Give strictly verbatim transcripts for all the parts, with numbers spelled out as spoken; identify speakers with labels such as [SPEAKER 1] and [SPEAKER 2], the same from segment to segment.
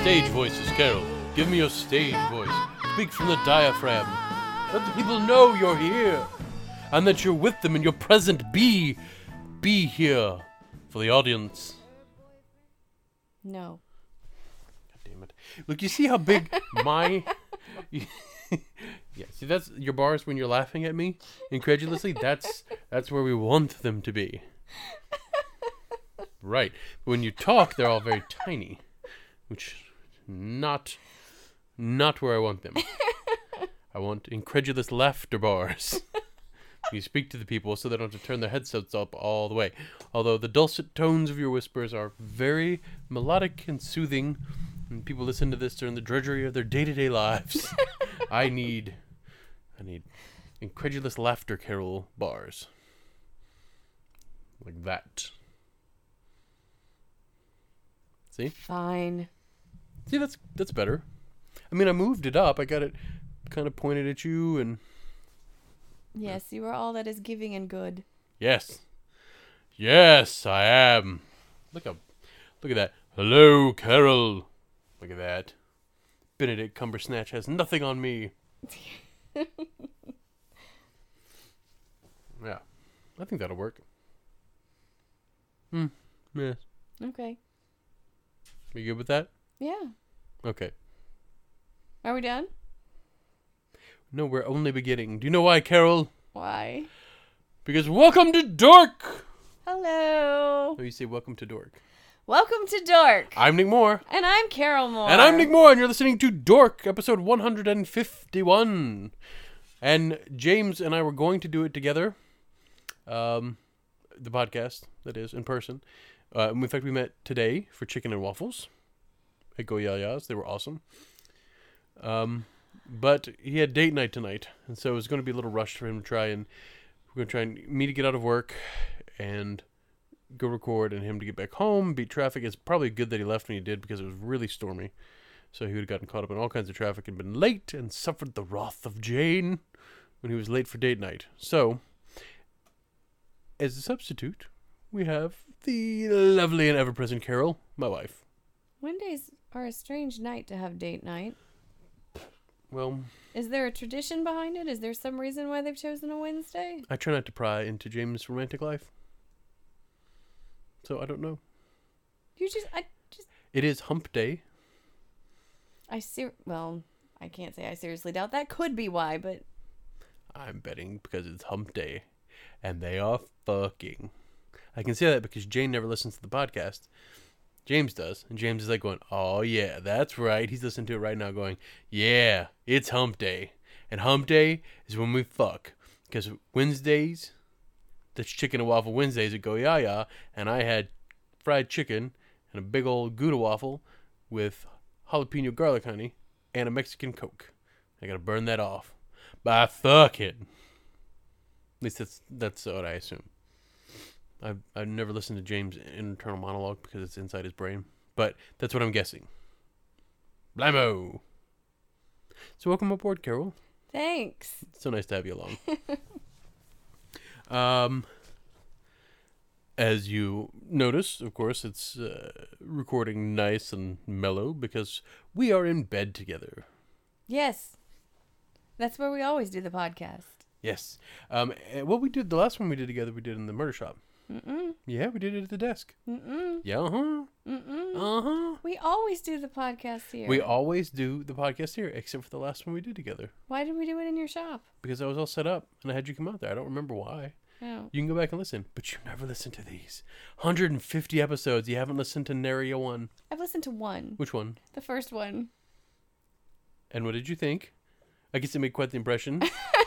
[SPEAKER 1] stage voices, Carol. Give me your stage voice. Speak from the diaphragm. Let the people know you're here. And that you're with them and you're present. Be, be here for the audience.
[SPEAKER 2] No.
[SPEAKER 1] God damn it. Look, you see how big my... Yeah, see, that's your bars when you're laughing at me incredulously. That's that's where we want them to be. Right. But when you talk, they're all very tiny, which not not where I want them. I want incredulous laughter bars. You speak to the people so they don't have to turn their headsets up all the way. Although the dulcet tones of your whispers are very melodic and soothing, and people listen to this during the drudgery of their day-to-day lives. I need, I need incredulous laughter carol bars. Like that. See?
[SPEAKER 2] Fine.
[SPEAKER 1] See, that's that's better. I mean, I moved it up. I got it kind of pointed at you and...
[SPEAKER 2] Yes, you are all that is giving and good.
[SPEAKER 1] Yes. Yes, I am. Look up. Look at that. Hello, Carol. Look at that. Benedict Cumbersnatch has nothing on me. Yeah. I think that'll work. Hmm. Yes.
[SPEAKER 2] Okay.
[SPEAKER 1] You good with that?
[SPEAKER 2] Yeah.
[SPEAKER 1] Okay.
[SPEAKER 2] Are we done?
[SPEAKER 1] No, we're only beginning. Do you know why, Carol?
[SPEAKER 2] Why?
[SPEAKER 1] Because welcome to Dork!
[SPEAKER 2] Hello.
[SPEAKER 1] Oh, you say welcome to Dork.
[SPEAKER 2] Welcome to Dork.
[SPEAKER 1] I'm Nick Moore.
[SPEAKER 2] And I'm Carol Moore.
[SPEAKER 1] And I'm Nick Moore, and you're listening to Dork, episode one hundred fifty-one. And James and I were going to do it together. Um, the podcast, that is, in person. Uh, in fact, we met today for chicken and waffles at Go Yaya's. They were awesome. Um, but he had date night tonight, and so it was going to be a little rushed for him to try and we're going to try and me to get out of work and go record, and him to get back home, beat traffic. It's probably good that he left when he did because it was really stormy. So he would have gotten caught up in all kinds of traffic and been late and suffered the wrath of Jane when he was late for date night. So, as a substitute, we have the lovely and ever-present Carol, my wife.
[SPEAKER 2] Wednesdays are a strange night to have date night.
[SPEAKER 1] Well,
[SPEAKER 2] is there a tradition behind it? Is there some reason why they've chosen a Wednesday?
[SPEAKER 1] I try not to pry into James' romantic life. So I don't know.
[SPEAKER 2] You just, I just...
[SPEAKER 1] It is hump day.
[SPEAKER 2] I ser- well, I can't say I seriously doubt that could be why, but...
[SPEAKER 1] I'm betting because it's hump day. And they are fucking. I can say that because Jane never listens to the podcast. James does. And James is like going, oh yeah, that's right. He's listening to it right now going, yeah, it's hump day. And hump day is when we fuck. Because Wednesdays, that's chicken and waffle Wednesdays at Go Yaya. And I had fried chicken and a big old Gouda waffle with jalapeno garlic honey and a Mexican Coke. I gotta burn that off. But fuck it. At least that's, that's what I assume. I've, I've never listened to James' internal monologue because it's inside his brain. But that's what I'm guessing. Blammo! So welcome aboard, Carol.
[SPEAKER 2] Thanks.
[SPEAKER 1] It's so nice to have you along. um, as you notice, of course, it's uh, recording nice and mellow because we are in bed together.
[SPEAKER 2] Yes. That's where we always do the podcast.
[SPEAKER 1] Yes. Um, what we did, the last one we did together, we did in the murder shop.
[SPEAKER 2] Mm-mm.
[SPEAKER 1] Yeah, we did it at the desk.
[SPEAKER 2] Mm-mm.
[SPEAKER 1] Yeah, uh-huh.
[SPEAKER 2] Mm-mm.
[SPEAKER 1] Uh-huh.
[SPEAKER 2] We always do the podcast here.
[SPEAKER 1] We always do the podcast here, except for the last one we did together.
[SPEAKER 2] Why did we do it in your shop?
[SPEAKER 1] Because I was all set up, and I had you come out there. I don't remember why.
[SPEAKER 2] Oh.
[SPEAKER 1] You can go back and listen, but you never listen to these. one hundred fifty episodes. You haven't listened to Nary one.
[SPEAKER 2] I've listened to one.
[SPEAKER 1] Which one?
[SPEAKER 2] The first one.
[SPEAKER 1] And what did you think? I guess it made quite the impression.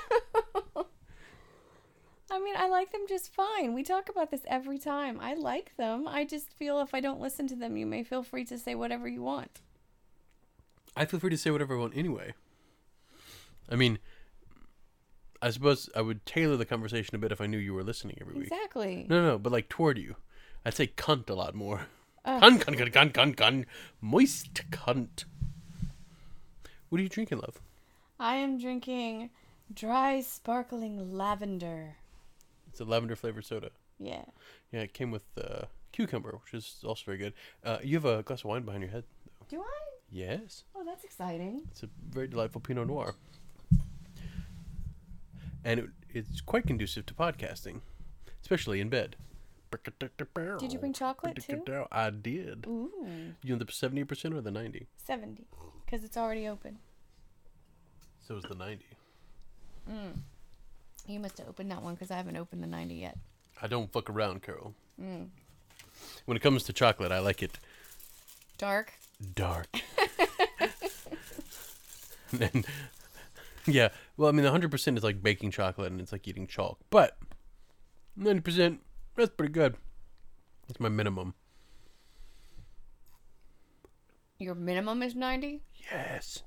[SPEAKER 2] I mean, I like them just fine. We talk about this every time. I like them. I just feel if I don't listen to them, you may feel free to say whatever you want.
[SPEAKER 1] I feel free to say whatever I want anyway. I mean, I suppose I would tailor the conversation a bit if I knew you were listening every week.
[SPEAKER 2] Exactly.
[SPEAKER 1] No, no, but like toward you. I'd say cunt a lot more.
[SPEAKER 2] Uh,
[SPEAKER 1] cunt, cunt, cunt, cunt, cunt, cunt. Moist cunt. What are you drinking, love?
[SPEAKER 2] I am drinking dry, sparkling lavender.
[SPEAKER 1] It's a lavender flavored soda.
[SPEAKER 2] Yeah.
[SPEAKER 1] Yeah, it came with uh, cucumber, which is also very good. Uh, you have a glass of wine behind your head.
[SPEAKER 2] Do I?
[SPEAKER 1] Yes.
[SPEAKER 2] Oh, that's exciting.
[SPEAKER 1] It's a very delightful Pinot Noir. And it, it's quite conducive to podcasting, especially in bed.
[SPEAKER 2] Did you bring chocolate too?
[SPEAKER 1] I did.
[SPEAKER 2] Ooh.
[SPEAKER 1] You want the seventy percent or the ninety?
[SPEAKER 2] seventy. Because it's already open.
[SPEAKER 1] So is the ninety.
[SPEAKER 2] Mm. You must have opened that one because I haven't opened the ninety yet.
[SPEAKER 1] I don't fuck around, Carol.
[SPEAKER 2] Mm.
[SPEAKER 1] When it comes to chocolate, I like it
[SPEAKER 2] Dark.
[SPEAKER 1] dark. And then, yeah, well, I mean, the one hundred percent is like baking chocolate and it's like eating chalk. But ninety percent, that's pretty good. That's my minimum.
[SPEAKER 2] Your minimum is ninety?
[SPEAKER 1] Yes.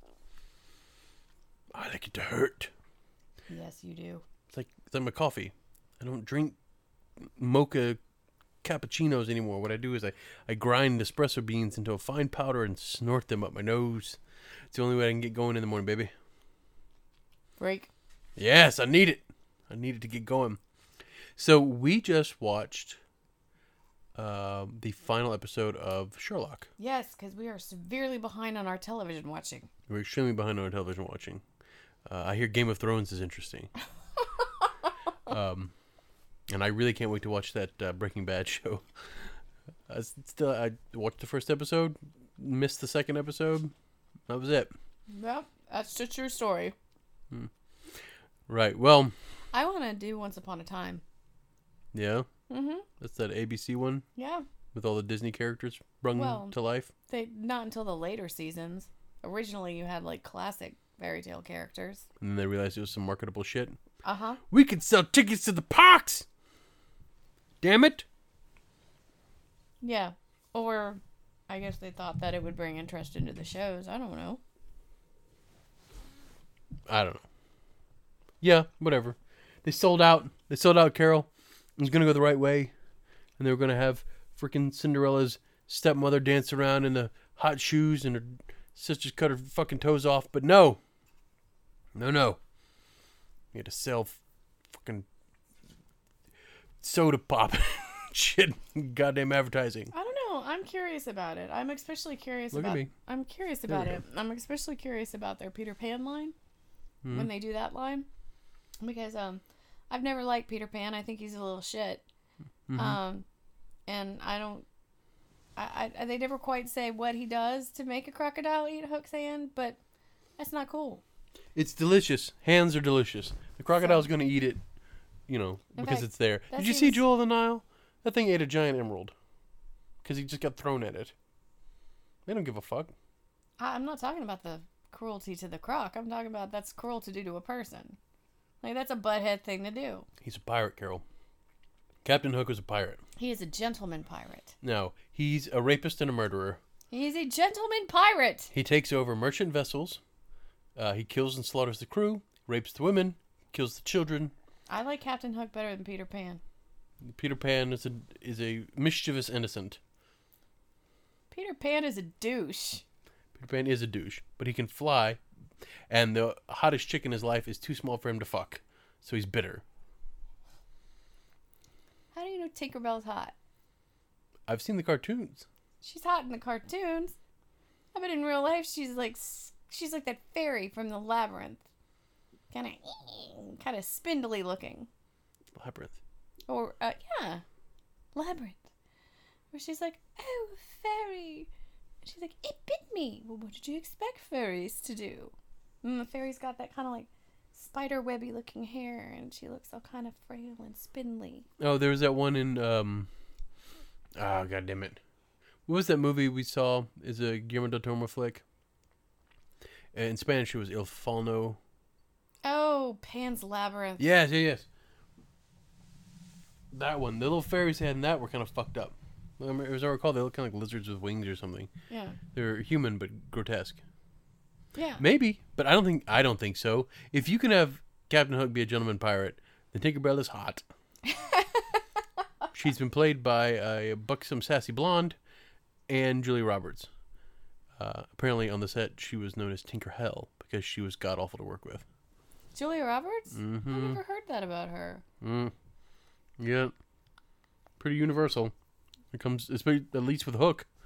[SPEAKER 1] I like it to hurt.
[SPEAKER 2] Yes, you do.
[SPEAKER 1] It's like, it's like my coffee. I don't drink mocha cappuccinos anymore. What I do is I, I grind espresso beans into a fine powder and snort them up my nose. It's the only way I can get going in the morning, baby.
[SPEAKER 2] Break.
[SPEAKER 1] Yes, I need it. I need it to get going. So we just watched uh, the final episode of Sherlock.
[SPEAKER 2] Yes, because we are severely behind on our television watching.
[SPEAKER 1] We're extremely behind on our television watching. Uh, I hear Game of Thrones is interesting. um, and I really can't wait to watch that uh, Breaking Bad show. I still, I watched the first episode, missed the second episode. That was it.
[SPEAKER 2] Yep, that's a true story.
[SPEAKER 1] Hmm. Right. Well.
[SPEAKER 2] I want to do Once Upon a Time.
[SPEAKER 1] Yeah.
[SPEAKER 2] Mm-hmm.
[SPEAKER 1] That's that A B C one.
[SPEAKER 2] Yeah.
[SPEAKER 1] With all the Disney characters brung
[SPEAKER 2] well,
[SPEAKER 1] to life.
[SPEAKER 2] They not until the later seasons. Originally, you had like classic fairy tale characters.
[SPEAKER 1] And then they realized it was some marketable shit.
[SPEAKER 2] Uh huh.
[SPEAKER 1] We could sell tickets to the parks. Damn it.
[SPEAKER 2] Yeah. Or I guess they thought that it would bring interest into the shows. I don't know.
[SPEAKER 1] I don't know. Yeah, whatever. They sold out. They sold out, Carol. It was going to go the right way. And they were going to have freaking Cinderella's stepmother dance around in the hot shoes and her sisters cut her fucking toes off. But no. No, no. You had to sell fucking soda pop shit. Goddamn advertising.
[SPEAKER 2] I don't know. I'm curious about it. I'm especially curious
[SPEAKER 1] Look at
[SPEAKER 2] about
[SPEAKER 1] me.
[SPEAKER 2] I'm curious
[SPEAKER 1] There we
[SPEAKER 2] about it. I'm especially curious about their Peter Pan line.
[SPEAKER 1] Hmm.
[SPEAKER 2] When they do that line. Because um I've never liked Peter Pan. I think he's a little shit.
[SPEAKER 1] Mhm.
[SPEAKER 2] Um and I don't I, I they never quite say what he does to make a crocodile eat Hook's hand, but that's not cool.
[SPEAKER 1] It's delicious. Hands are delicious. The crocodile's going to eat it, you know,
[SPEAKER 2] In
[SPEAKER 1] because
[SPEAKER 2] fact,
[SPEAKER 1] it's there.
[SPEAKER 2] that
[SPEAKER 1] Did you see
[SPEAKER 2] seems-
[SPEAKER 1] Jewel of the Nile? That thing ate a giant emerald. Because he just got thrown at it. They don't give a fuck.
[SPEAKER 2] I, I'm not talking about the cruelty to the croc. I'm talking about that's cruel to do to a person. Like, that's a butthead thing to do.
[SPEAKER 1] He's a pirate, Carol. Captain Hook was a pirate.
[SPEAKER 2] He is a gentleman pirate.
[SPEAKER 1] No, he's a rapist and a murderer.
[SPEAKER 2] He's a gentleman pirate.
[SPEAKER 1] He takes over merchant vessels. Uh, he kills and slaughters the crew, rapes the women, kills the children.
[SPEAKER 2] I like Captain Hook better than Peter Pan.
[SPEAKER 1] Peter Pan is a is a mischievous innocent.
[SPEAKER 2] Peter Pan is a douche.
[SPEAKER 1] Peter Pan is a douche, but he can fly, and the hottest chick in his life is too small for him to fuck, so he's bitter.
[SPEAKER 2] How do you know Tinkerbell's hot?
[SPEAKER 1] I've seen the cartoons.
[SPEAKER 2] She's hot in the cartoons. I bet in real life she's like she's like that fairy from the Labyrinth. Kind of kind of spindly looking.
[SPEAKER 1] Labyrinth.
[SPEAKER 2] Or uh, yeah. Labyrinth. Where she's like, "Oh, fairy." And she's like, "It bit me." Well, what did you expect fairies to do? And the fairy's got that kind of like spider webby looking hair, and she looks all kind of frail and spindly.
[SPEAKER 1] Oh, there was that one in um oh god damn it. What was that movie we saw? Is a Guillermo del Toro flick? In Spanish it was Il Fauno.
[SPEAKER 2] Oh, Pan's Labyrinth.
[SPEAKER 1] Yes, yes, yes. That one. The little fairies they had in that were kind of fucked up. As I recall, they look kind of like lizards with wings or something.
[SPEAKER 2] Yeah.
[SPEAKER 1] They're human but grotesque.
[SPEAKER 2] Yeah.
[SPEAKER 1] Maybe, but I don't think I don't think so. If you can have Captain Hook be a gentleman pirate, then Tinkerbell is hot. She's been played by a buxom, sassy blonde, and Julia Roberts. Uh, apparently, on the set, she was known as Tinker Hell because she was god awful to work with.
[SPEAKER 2] Julia Roberts?
[SPEAKER 1] Mm-hmm.
[SPEAKER 2] I never heard that about her.
[SPEAKER 1] Mm. Yeah, pretty universal. It comes, especially at least with Hook.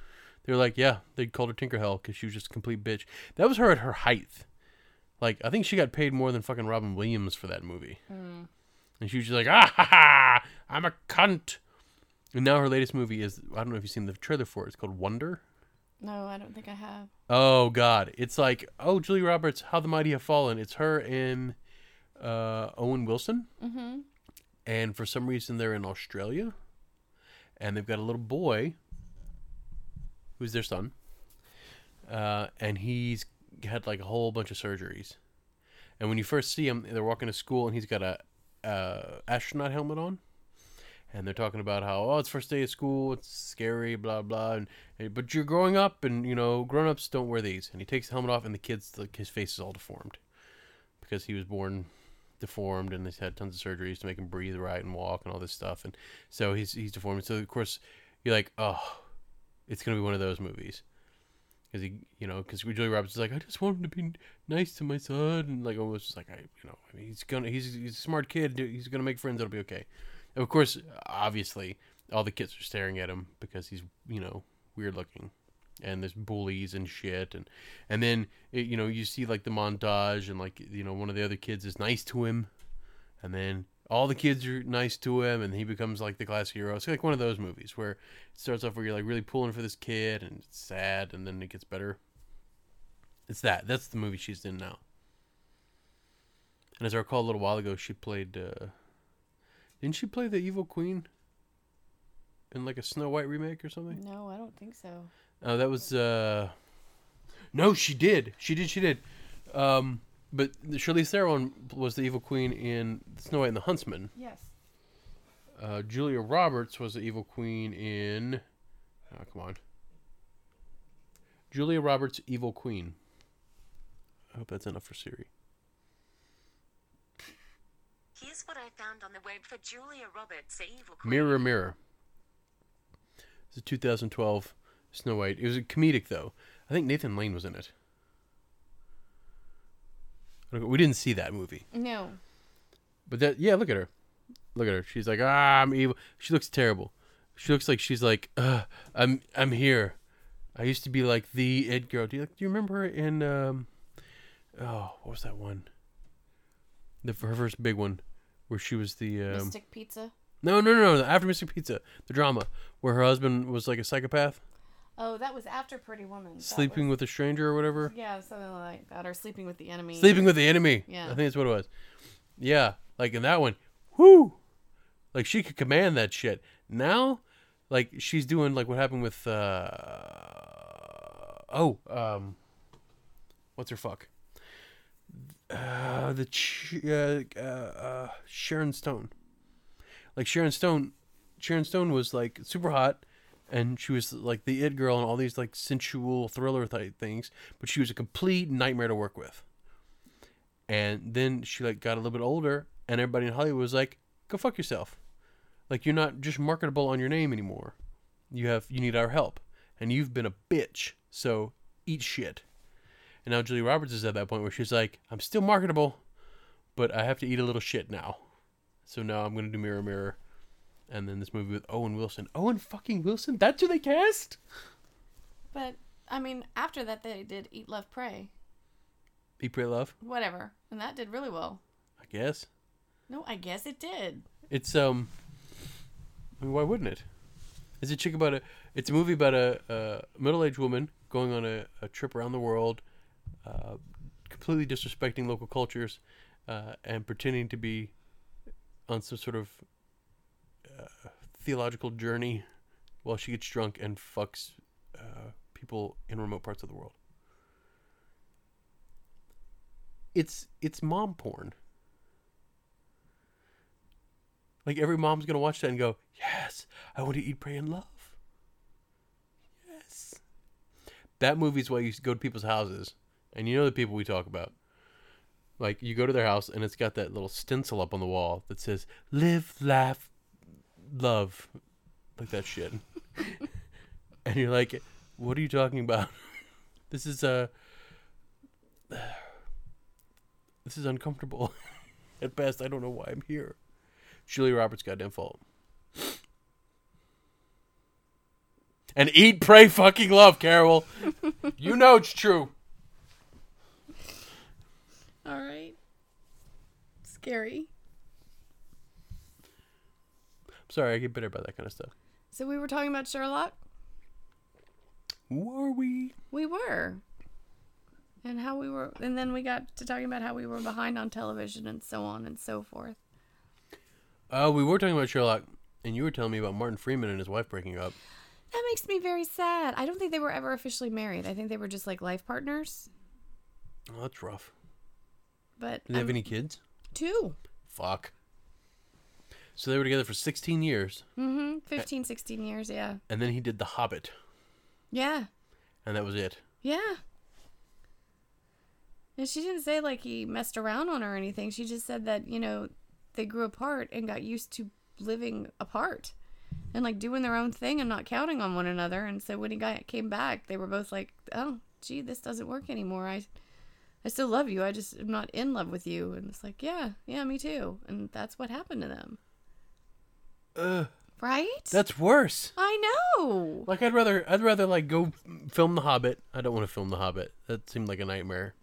[SPEAKER 1] They're like, yeah, they called her Tinker Hell because she was just a complete bitch. That was her at her height. Like, I think she got paid more than fucking Robin Williams for that movie.
[SPEAKER 2] Mm.
[SPEAKER 1] And she was just like, ah ha ha, I'm a cunt. And now her latest movie is, I don't know if you've seen the trailer for it. It's called Wonder.
[SPEAKER 2] No, I don't think I have.
[SPEAKER 1] Oh, God. It's like, oh, Julia Roberts, How the Mighty Have Fallen. It's her and uh, Owen Wilson.
[SPEAKER 2] Mm-hmm.
[SPEAKER 1] And for some reason, they're in Australia. And they've got a little boy who's their son. Uh, and he's had like a whole bunch of surgeries. And when you first see him, they're walking to school and he's got a uh, astronaut helmet on. And they're talking about how, oh, it's first day of school, it's scary, blah, blah. And, and but you're growing up and, you know, grown-ups don't wear these. And he takes the helmet off and the kid's, like, his face is all deformed. Because he was born deformed and he's had tons of surgeries to make him breathe right and walk and all this stuff. And so he's he's deformed. So, of course, you're like, oh, it's going to be one of those movies. Because he, you know, because Julia Roberts is like, I just want him to be nice to my son. And, like, almost just like, I, you know, I mean, he's going to, he's, he's a smart kid. He's going to make friends. It'll be okay. Of course, obviously, all the kids are staring at him because he's, you know, weird looking. And there's bullies and shit. And and then, it, you know, you see, like, the montage and, like, you know, one of the other kids is nice to him. And then all the kids are nice to him and he becomes, like, the class hero. It's like one of those movies where it starts off where you're, like, really pulling for this kid and it's sad and then it gets better. It's that. That's the movie she's in now. And as I recall a little while ago, she played... Uh, Didn't she play the evil queen in like a Snow White remake or something?
[SPEAKER 2] No, I don't think so.
[SPEAKER 1] Oh, that was uh no, she did. She did. She did. Um, but Charlize Theron was the evil queen in Snow White and the Huntsman.
[SPEAKER 2] Yes.
[SPEAKER 1] Uh, Julia Roberts was the evil queen in. Oh, come on. Julia Roberts, evil queen. I hope that's enough for Siri.
[SPEAKER 3] Here's what I found on the web for Julia Roberts, the evil queen.
[SPEAKER 1] Mirror, Mirror. It's a two thousand twelve Snow White. It was a comedic, though. I think Nathan Lane was in it. We didn't see that movie.
[SPEAKER 2] No.
[SPEAKER 1] But that, yeah, look at her. Look at her. She's like, ah, I'm evil. She looks terrible. She looks like she's like, uh, I'm, I'm here. I used to be like the it girl. Do you, do you remember her in, um, oh, what was that one? The her first big one, where she was the um,
[SPEAKER 2] Mystic Pizza.
[SPEAKER 1] No, no, no, no. After Mystic Pizza, the drama where her husband was like a psychopath.
[SPEAKER 2] Oh, that was after Pretty Woman. That
[SPEAKER 1] Sleeping
[SPEAKER 2] was,
[SPEAKER 1] with a stranger or whatever.
[SPEAKER 2] Yeah, something like that, or Sleeping with the Enemy.
[SPEAKER 1] Sleeping with the Enemy.
[SPEAKER 2] Yeah,
[SPEAKER 1] I think that's what it was. Yeah, like in that one, whoo, like she could command that shit. Now, like she's doing like what happened with uh oh um, what's her fuck? Uh, the ch- uh, uh, uh, Sharon Stone. Like Sharon Stone, Sharon Stone was like super hot, and she was like the it girl and all these like sensual thriller type things. But she was a complete nightmare to work with. And then she like got a little bit older, and everybody in Hollywood was like, "Go fuck yourself. Like you're not just marketable on your name anymore. You have you need our help, and you've been a bitch. So eat shit." And now Julia Roberts is at that point where she's like, I'm still marketable, but I have to eat a little shit now. So now I'm going to do Mirror, Mirror. And then this movie with Owen Wilson. Owen fucking Wilson? That's who they cast?
[SPEAKER 2] But, I mean, after that they did Eat, Love, Pray.
[SPEAKER 1] Eat, Pray, Love?
[SPEAKER 2] Whatever. And that did really well.
[SPEAKER 1] I guess.
[SPEAKER 2] No, I guess it did.
[SPEAKER 1] It's, um... I mean, why wouldn't it? It's a chick about a... It's a movie about a, a middle-aged woman going on a, a trip around the world, Uh, completely disrespecting local cultures uh, and pretending to be on some sort of uh, theological journey while she gets drunk and fucks uh, people in remote parts of the world. It's it's mom porn. Like every mom's gonna watch that and go, yes, I want to eat, pray, and love. Yes. That movie's why you go to people's houses. And you know the people we talk about. Like, you go to their house, and it's got that little stencil up on the wall that says, live, laugh, love. Like that shit. And you're like, what are you talking about? This is, uh... This is uncomfortable. At best, I don't know why I'm here. Julia Roberts' goddamn fault. And eat, pray, fucking love, Carol. You know it's true.
[SPEAKER 2] All right. Scary.
[SPEAKER 1] Sorry, I get bitter about that kind of stuff.
[SPEAKER 2] So we were talking about Sherlock?
[SPEAKER 1] Were we?
[SPEAKER 2] We were. And how we were, and then we got to talking about how we were behind on television and so on and so forth.
[SPEAKER 1] Uh, we were talking about Sherlock, and you were telling me about Martin Freeman and his wife breaking up.
[SPEAKER 2] That makes me very sad. I don't think they were ever officially married. I think they were just like life partners.
[SPEAKER 1] Oh, that's rough.
[SPEAKER 2] But
[SPEAKER 1] Did they have
[SPEAKER 2] um,
[SPEAKER 1] any kids?
[SPEAKER 2] Two.
[SPEAKER 1] Fuck. So they were together for sixteen years.
[SPEAKER 2] Mm-hmm. fifteen, sixteen years, yeah.
[SPEAKER 1] And then he did The Hobbit.
[SPEAKER 2] Yeah.
[SPEAKER 1] And that was it.
[SPEAKER 2] Yeah. And she didn't say like he messed around on her or anything. She just said that, you know, they grew apart and got used to living apart and like doing their own thing and not counting on one another. And so when he got came back, they were both like, oh, gee, this doesn't work anymore. I I still love you. I just am not in love with you. And it's like, yeah, yeah, me too. And that's what happened to them.
[SPEAKER 1] Ugh.
[SPEAKER 2] Right?
[SPEAKER 1] That's worse.
[SPEAKER 2] I know.
[SPEAKER 1] Like I'd rather I'd rather like go film The Hobbit. I don't want to film The Hobbit. That seemed like a nightmare.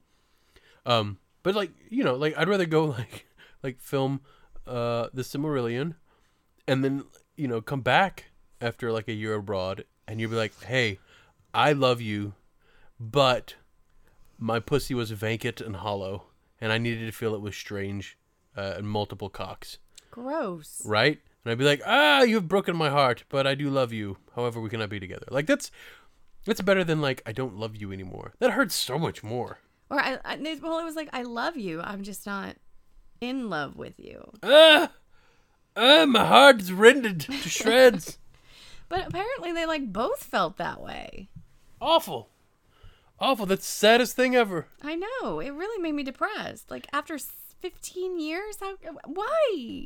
[SPEAKER 1] Um, but like, you know, like I'd rather go like like film uh The Silmarillion and then, you know, come back after like a year abroad and you'd be like, "Hey, I love you, but my pussy was vacant and hollow and I needed to feel it was strange uh, and multiple cocks."
[SPEAKER 2] Gross.
[SPEAKER 1] Right? And I'd be like, ah, you've broken my heart, but I do love you. However, we cannot be together. Like, that's that's better than, like, I don't love you anymore. That hurts so much more.
[SPEAKER 2] Or, I, I, well, it was like, I love you. I'm just not in love with you.
[SPEAKER 1] Ah! Ah, my heart is rendered to shreds.
[SPEAKER 2] But apparently they, like, both felt that way.
[SPEAKER 1] Awful. Awful. That's the saddest thing ever.
[SPEAKER 2] I know. It really made me depressed. Like, after fifteen years? How? Why?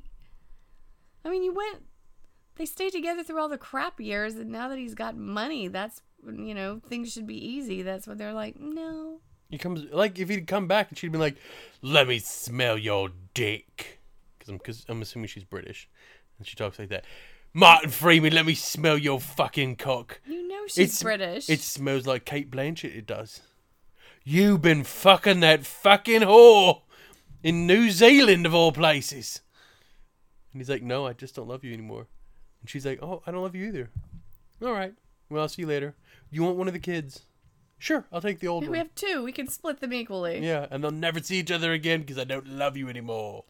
[SPEAKER 2] I mean, you went, they stayed together through all the crap years, and now that he's got money, that's, you know, things should be easy. That's what they're like, no.
[SPEAKER 1] He comes, like, if he'd come back and she'd been like, let me smell your dick. Because I'm, cause I'm assuming she's British. And she talks like that. Martin Freeman, let me smell your fucking cock.
[SPEAKER 2] You know she's
[SPEAKER 1] It's,
[SPEAKER 2] British.
[SPEAKER 1] It smells like Kate Blanchett, it does. You've been fucking that fucking whore in New Zealand, of all places. And he's like, no, I just don't love you anymore. And she's like, oh, I don't love you either. All right. Well, I'll see you later. You want one of the kids? Sure, I'll take the old
[SPEAKER 2] We
[SPEAKER 1] one.
[SPEAKER 2] have two. We can split them equally.
[SPEAKER 1] Yeah, and they'll never see each other again because I don't love you anymore.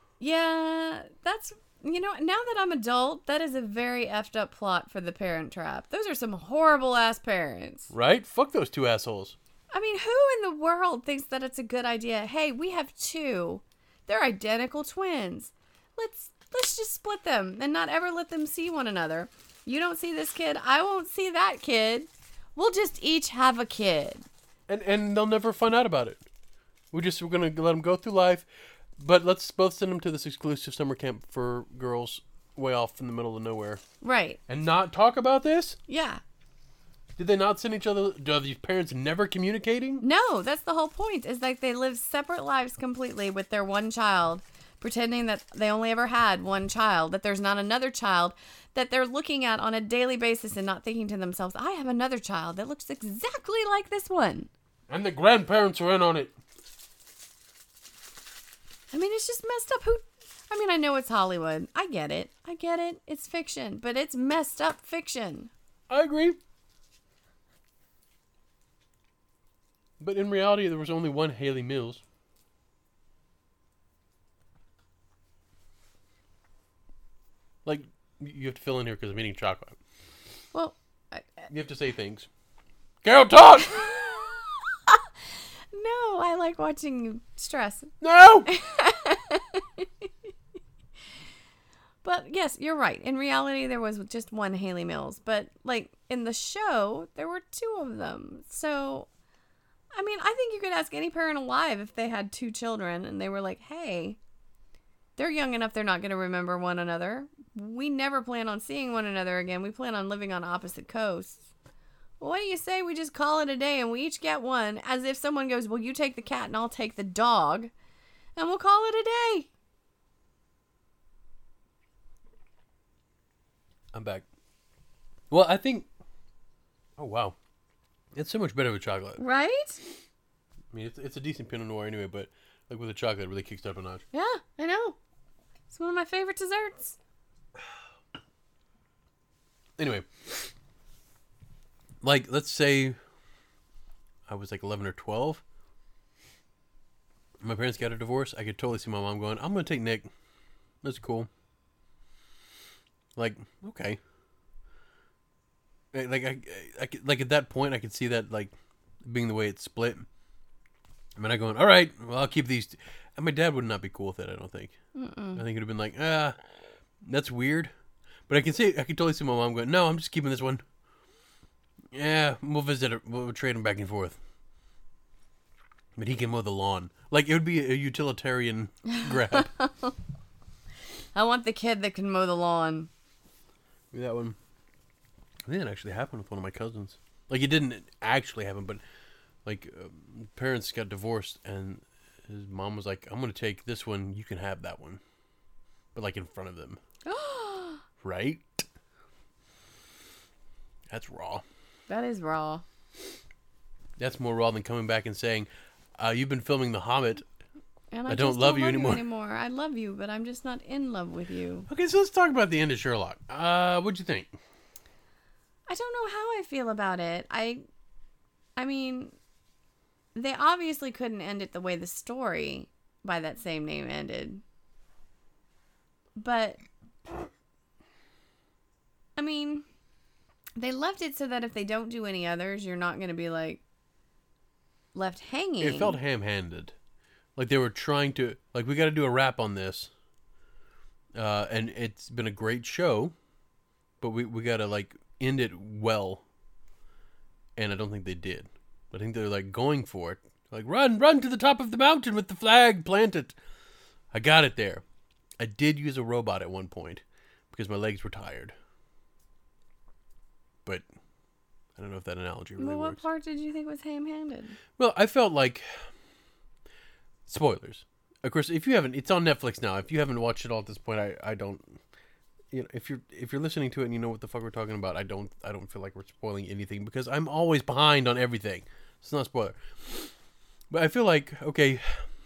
[SPEAKER 2] Yeah, that's, you know, now that I'm adult, that is a very effed up plot for The Parent Trap. Those are some horrible ass parents.
[SPEAKER 1] Right? Fuck those two assholes.
[SPEAKER 2] I mean, who in the world thinks that it's a good idea? Hey, we have two. They're identical twins. Let's let's just split them and not ever let them see one another. You don't see this kid, I won't see that kid. We'll just each have a kid.
[SPEAKER 1] And and they'll never find out about it. We just we're gonna let them go through life, but let's both send them to this exclusive summer camp for girls way off in the middle of nowhere.
[SPEAKER 2] Right.
[SPEAKER 1] And not talk about this?
[SPEAKER 2] Yeah.
[SPEAKER 1] Did they not send each other? Are these parents never communicating?
[SPEAKER 2] No, that's the whole point. Is like they live separate lives completely with their one child, pretending that they only ever had one child, that there's not another child that they're looking at on a daily basis and not thinking to themselves, I have another child that looks exactly like this one.
[SPEAKER 1] And the grandparents are in on it.
[SPEAKER 2] I mean, it's just messed up. Who? I mean, I know it's Hollywood. I get it. I get it. It's fiction, but it's messed up fiction.
[SPEAKER 1] I agree. But in reality, there was only one Haley Mills. Like, you have to fill in here because I'm eating chocolate.
[SPEAKER 2] Well, I,
[SPEAKER 1] You have to say things. Carol, talk!
[SPEAKER 2] no, I like watching you stress.
[SPEAKER 1] No!
[SPEAKER 2] But yes, you're right. In reality, there was just one Haley Mills. But like in the show, there were two of them. So, I mean, I think you could ask any parent alive if they had two children and they were like, hey, they're young enough they're not going to remember one another. We never plan on seeing one another again. We plan on living on opposite coasts. Well, what do you say we just call it a day and we each get one, as if someone goes, well, you take the cat and I'll take the dog, and we'll call it a day.
[SPEAKER 1] I'm back. Well, I think Oh, wow. It's so much better with chocolate.
[SPEAKER 2] Right?
[SPEAKER 1] I mean, it's, it's a decent Pinot Noir anyway, but like with the chocolate, it really kicks it up a notch.
[SPEAKER 2] Yeah, I know. It's one of my favorite desserts.
[SPEAKER 1] Anyway, like, let's say I was like eleven or twelve. My parents got a divorce. I could totally see my mom going, I'm going to take Nick. That's cool. Like, okay. Like, I, I, like at that point, I could see that, like, being the way it's split. I mean, I going, all right, well, I'll keep these. T-. And my dad would not be cool with it, I don't think. Mm-mm. I think it would have been like, ah, that's weird. But I can see, I can totally see my mom going, no, I'm just keeping this one. Yeah, we'll visit it. We'll trade him back and forth. But he can mow the lawn. Like, it would be a utilitarian grab.
[SPEAKER 2] I want the kid that can mow the lawn.
[SPEAKER 1] That one. I think that actually happened with one of my cousins. Like, it didn't actually happen, but, like, um, parents got divorced, and his mom was like, I'm going to take this one. You can have that one. But, like, in front of them. Right? That's raw.
[SPEAKER 2] That is raw.
[SPEAKER 1] That's more raw than coming back and saying, uh, you've been filming The Hobbit.
[SPEAKER 2] And I,
[SPEAKER 1] I don't
[SPEAKER 2] just
[SPEAKER 1] love,
[SPEAKER 2] don't
[SPEAKER 1] you,
[SPEAKER 2] love
[SPEAKER 1] anymore.
[SPEAKER 2] you anymore. I love you, but I'm just not in love with you.
[SPEAKER 1] Okay, so let's talk about the end of Sherlock. Uh, what'd you think?
[SPEAKER 2] I don't know how I feel about it. I, I mean, they obviously couldn't end it the way the story by that same name ended. But, I mean, they left it so that if they don't do any others, you're not going to be, like, left hanging.
[SPEAKER 1] It felt ham-handed. Like they were trying to, like, we got to do a wrap on this. Uh, and it's been a great show, but we, we got to, like, end it well. And I don't think they did. I think they're, like, going for it. Like, run, run to the top of the mountain with the flag, plant it. I got it there. I did use a robot at one point because my legs were tired. But I don't know if that analogy really
[SPEAKER 2] well, what
[SPEAKER 1] works.
[SPEAKER 2] part did you think was ham-handed?
[SPEAKER 1] Well, I felt like... Spoilers. Of course, if you haven't... It's on Netflix now. If you haven't watched it all at this point, I, I don't... You know, if you're if you're listening to it and you know what the fuck we're talking about, I don't I don't feel like we're spoiling anything because I'm always behind on everything. It's not a spoiler. But I feel like, okay,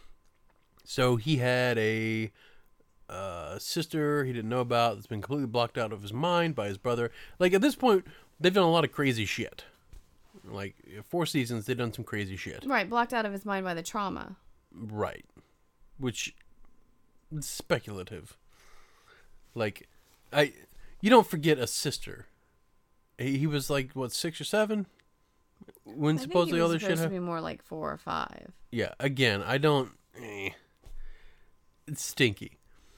[SPEAKER 1] so he had a uh, sister he didn't know about that's been completely blocked out of his mind by his brother. Like, at this point, they've done a lot of crazy shit. Like, four seasons, they've done some crazy shit.
[SPEAKER 2] Right, blocked out of his mind by the trauma.
[SPEAKER 1] Right. Which is speculative. Like, I, you don't forget a sister. He, he was like, what, six or seven? When
[SPEAKER 2] I
[SPEAKER 1] supposedly
[SPEAKER 2] think he
[SPEAKER 1] all
[SPEAKER 2] was
[SPEAKER 1] this shit
[SPEAKER 2] supposed to
[SPEAKER 1] happened?
[SPEAKER 2] be more like four or five.
[SPEAKER 1] Yeah, again, I don't... Eh, it's stinky.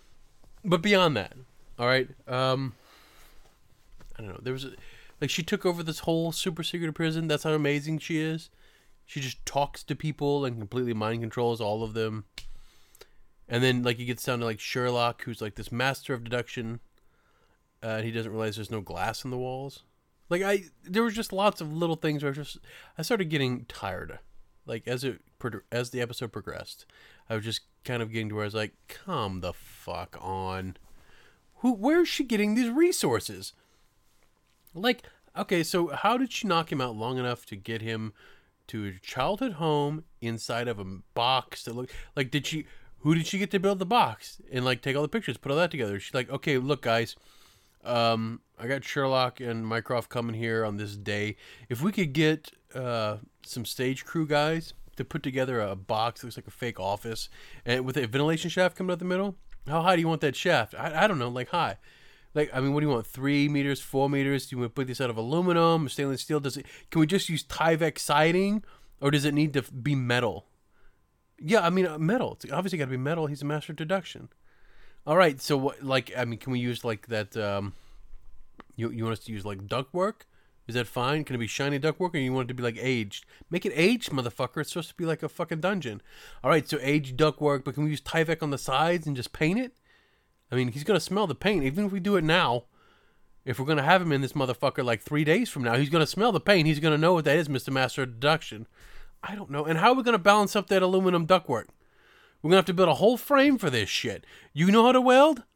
[SPEAKER 1] But beyond that, all right, um... I don't know, there was a... Like, she took over this whole super secret prison. That's how amazing she is. She just talks to people and completely mind controls all of them. And then, like, it gets down to, like, Sherlock, who's, like, this master of deduction. Uh, and he doesn't realize there's no glass in the walls. Like, I, there was just lots of little things where I just, I started getting tired. Like, as it, as the episode progressed, I was just kind of getting to where I was like, come the fuck on. Who, where's she getting these resources? Like, okay, so how did she knock him out long enough to get him to a childhood home inside of a box that looked, like, did she, who did she get to build the box? And, like, take all the pictures, put all that together. She's like, okay, look, guys, Um, I got Sherlock and Mycroft coming here on this day. If we could get uh, some stage crew guys to put together a box that looks like a fake office and with a ventilation shaft coming out the middle, how high do you want that shaft? I, I don't know, like high. Like, I mean, what do you want? Three meters, four meters? Do you want to put this out of aluminum, stainless steel? Does it? Can we just use Tyvek siding, or does it need to be metal? Yeah, I mean, uh, metal. It's obviously got to be metal. He's a master of deduction. All right, so what? Like, I mean, can we use like that? Um, you you want us to use like ductwork? Is that fine? Can it be shiny ductwork, or you want it to be like aged? Make it aged, motherfucker. It's supposed to be like a fucking dungeon. All right, so aged ductwork, but can we use Tyvek on the sides and just paint it? I mean, he's gonna smell the paint, even if we do it now. If we're gonna have him in this motherfucker like three days from now, he's gonna smell the paint. He's gonna know what that is, Mister Master of Deduction. I don't know. And how are we gonna balance up that aluminum ductwork? We're going to have to build a whole frame for this shit. You know how to weld?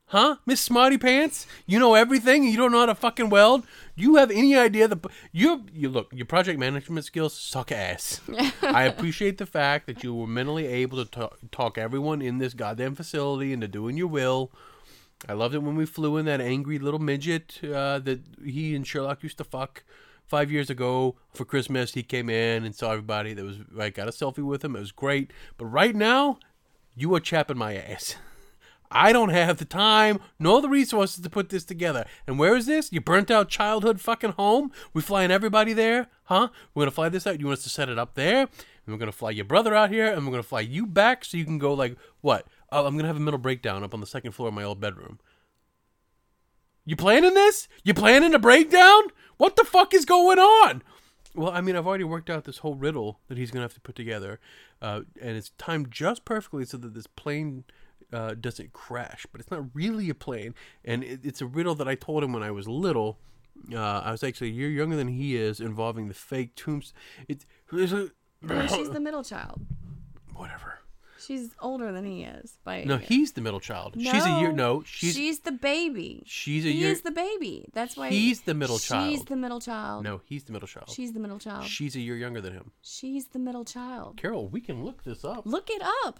[SPEAKER 1] Huh? Miss Smarty Pants? You know everything and you don't know how to fucking weld? Do you have any idea the you you look, your project management skills suck ass. I appreciate the fact that you were mentally able to talk, talk everyone in this goddamn facility into doing your will. I loved it when we flew in that angry little midget uh, that he and Sherlock used to fuck five years ago for Christmas. He came in and saw everybody. That was I got a selfie with him. It was great. But right now, you are chapping my ass. I don't have the time nor the resources to put this together. And where is this? You burnt out childhood fucking home? We flying everybody there? Huh? We're going to fly this out? You want us to set it up there? And we're going to fly your brother out here? And we're going to fly you back so you can go like, what? Oh, I'm going to have a mental breakdown up on the second floor of my old bedroom. You planning this? You planning a breakdown? What the fuck is going on? Well, I mean, I've already worked out this whole riddle that he's going to have to put together. Uh, and it's timed just perfectly so that this plane... Uh, doesn't crash, but it's not really a plane, and it, it's a riddle that I told him when I was little. Uh, I was actually a year younger than he is, involving the fake tombs. It, it's a,
[SPEAKER 2] No, she's the middle child.
[SPEAKER 1] Whatever.
[SPEAKER 2] She's older than he is. By
[SPEAKER 1] No, he's the middle child. No, she's a year. No, she's
[SPEAKER 2] she's the baby.
[SPEAKER 1] She's a
[SPEAKER 2] he
[SPEAKER 1] year.
[SPEAKER 2] He is the baby. That's why
[SPEAKER 1] he's the middle
[SPEAKER 2] she's
[SPEAKER 1] child.
[SPEAKER 2] She's the middle child.
[SPEAKER 1] No, he's the middle child.
[SPEAKER 2] She's the middle child.
[SPEAKER 1] She's a year younger than him.
[SPEAKER 2] She's the middle child.
[SPEAKER 1] Carol, we can look this up.
[SPEAKER 2] Look it up.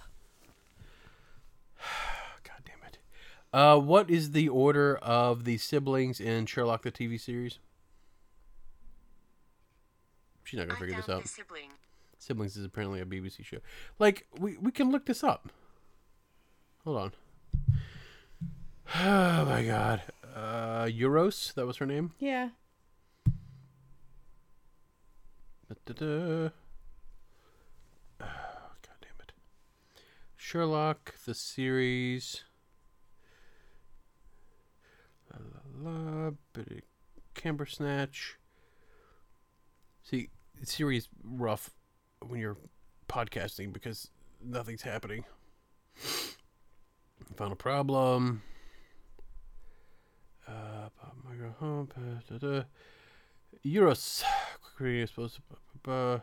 [SPEAKER 1] God damn it. Uh, what is the order of the siblings in Sherlock the T V series? She's not going to figure this out.
[SPEAKER 3] The sibling.
[SPEAKER 1] Siblings is apparently a B B C show. Like, we, we can look this up. Hold on. Oh, my God. Uh, Euros, that was her name?
[SPEAKER 2] Yeah.
[SPEAKER 1] Da-da-da. Sherlock, the series. La, la, la, bit of Cambersnatch. See, the series rough when you're podcasting because nothing's happening. Found a problem. Uh, home. Euros. Quick reading is supposed to.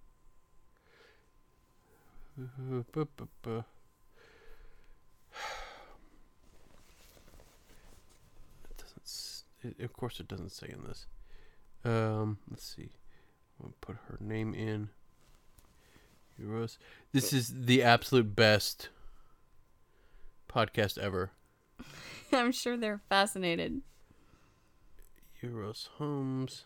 [SPEAKER 1] It doesn't. It, of course, it doesn't say in this. Um, let's see. I'm gonna put her name in. Euros. This is the absolute best podcast ever.
[SPEAKER 2] I'm sure they're fascinated.
[SPEAKER 1] Euros Holmes.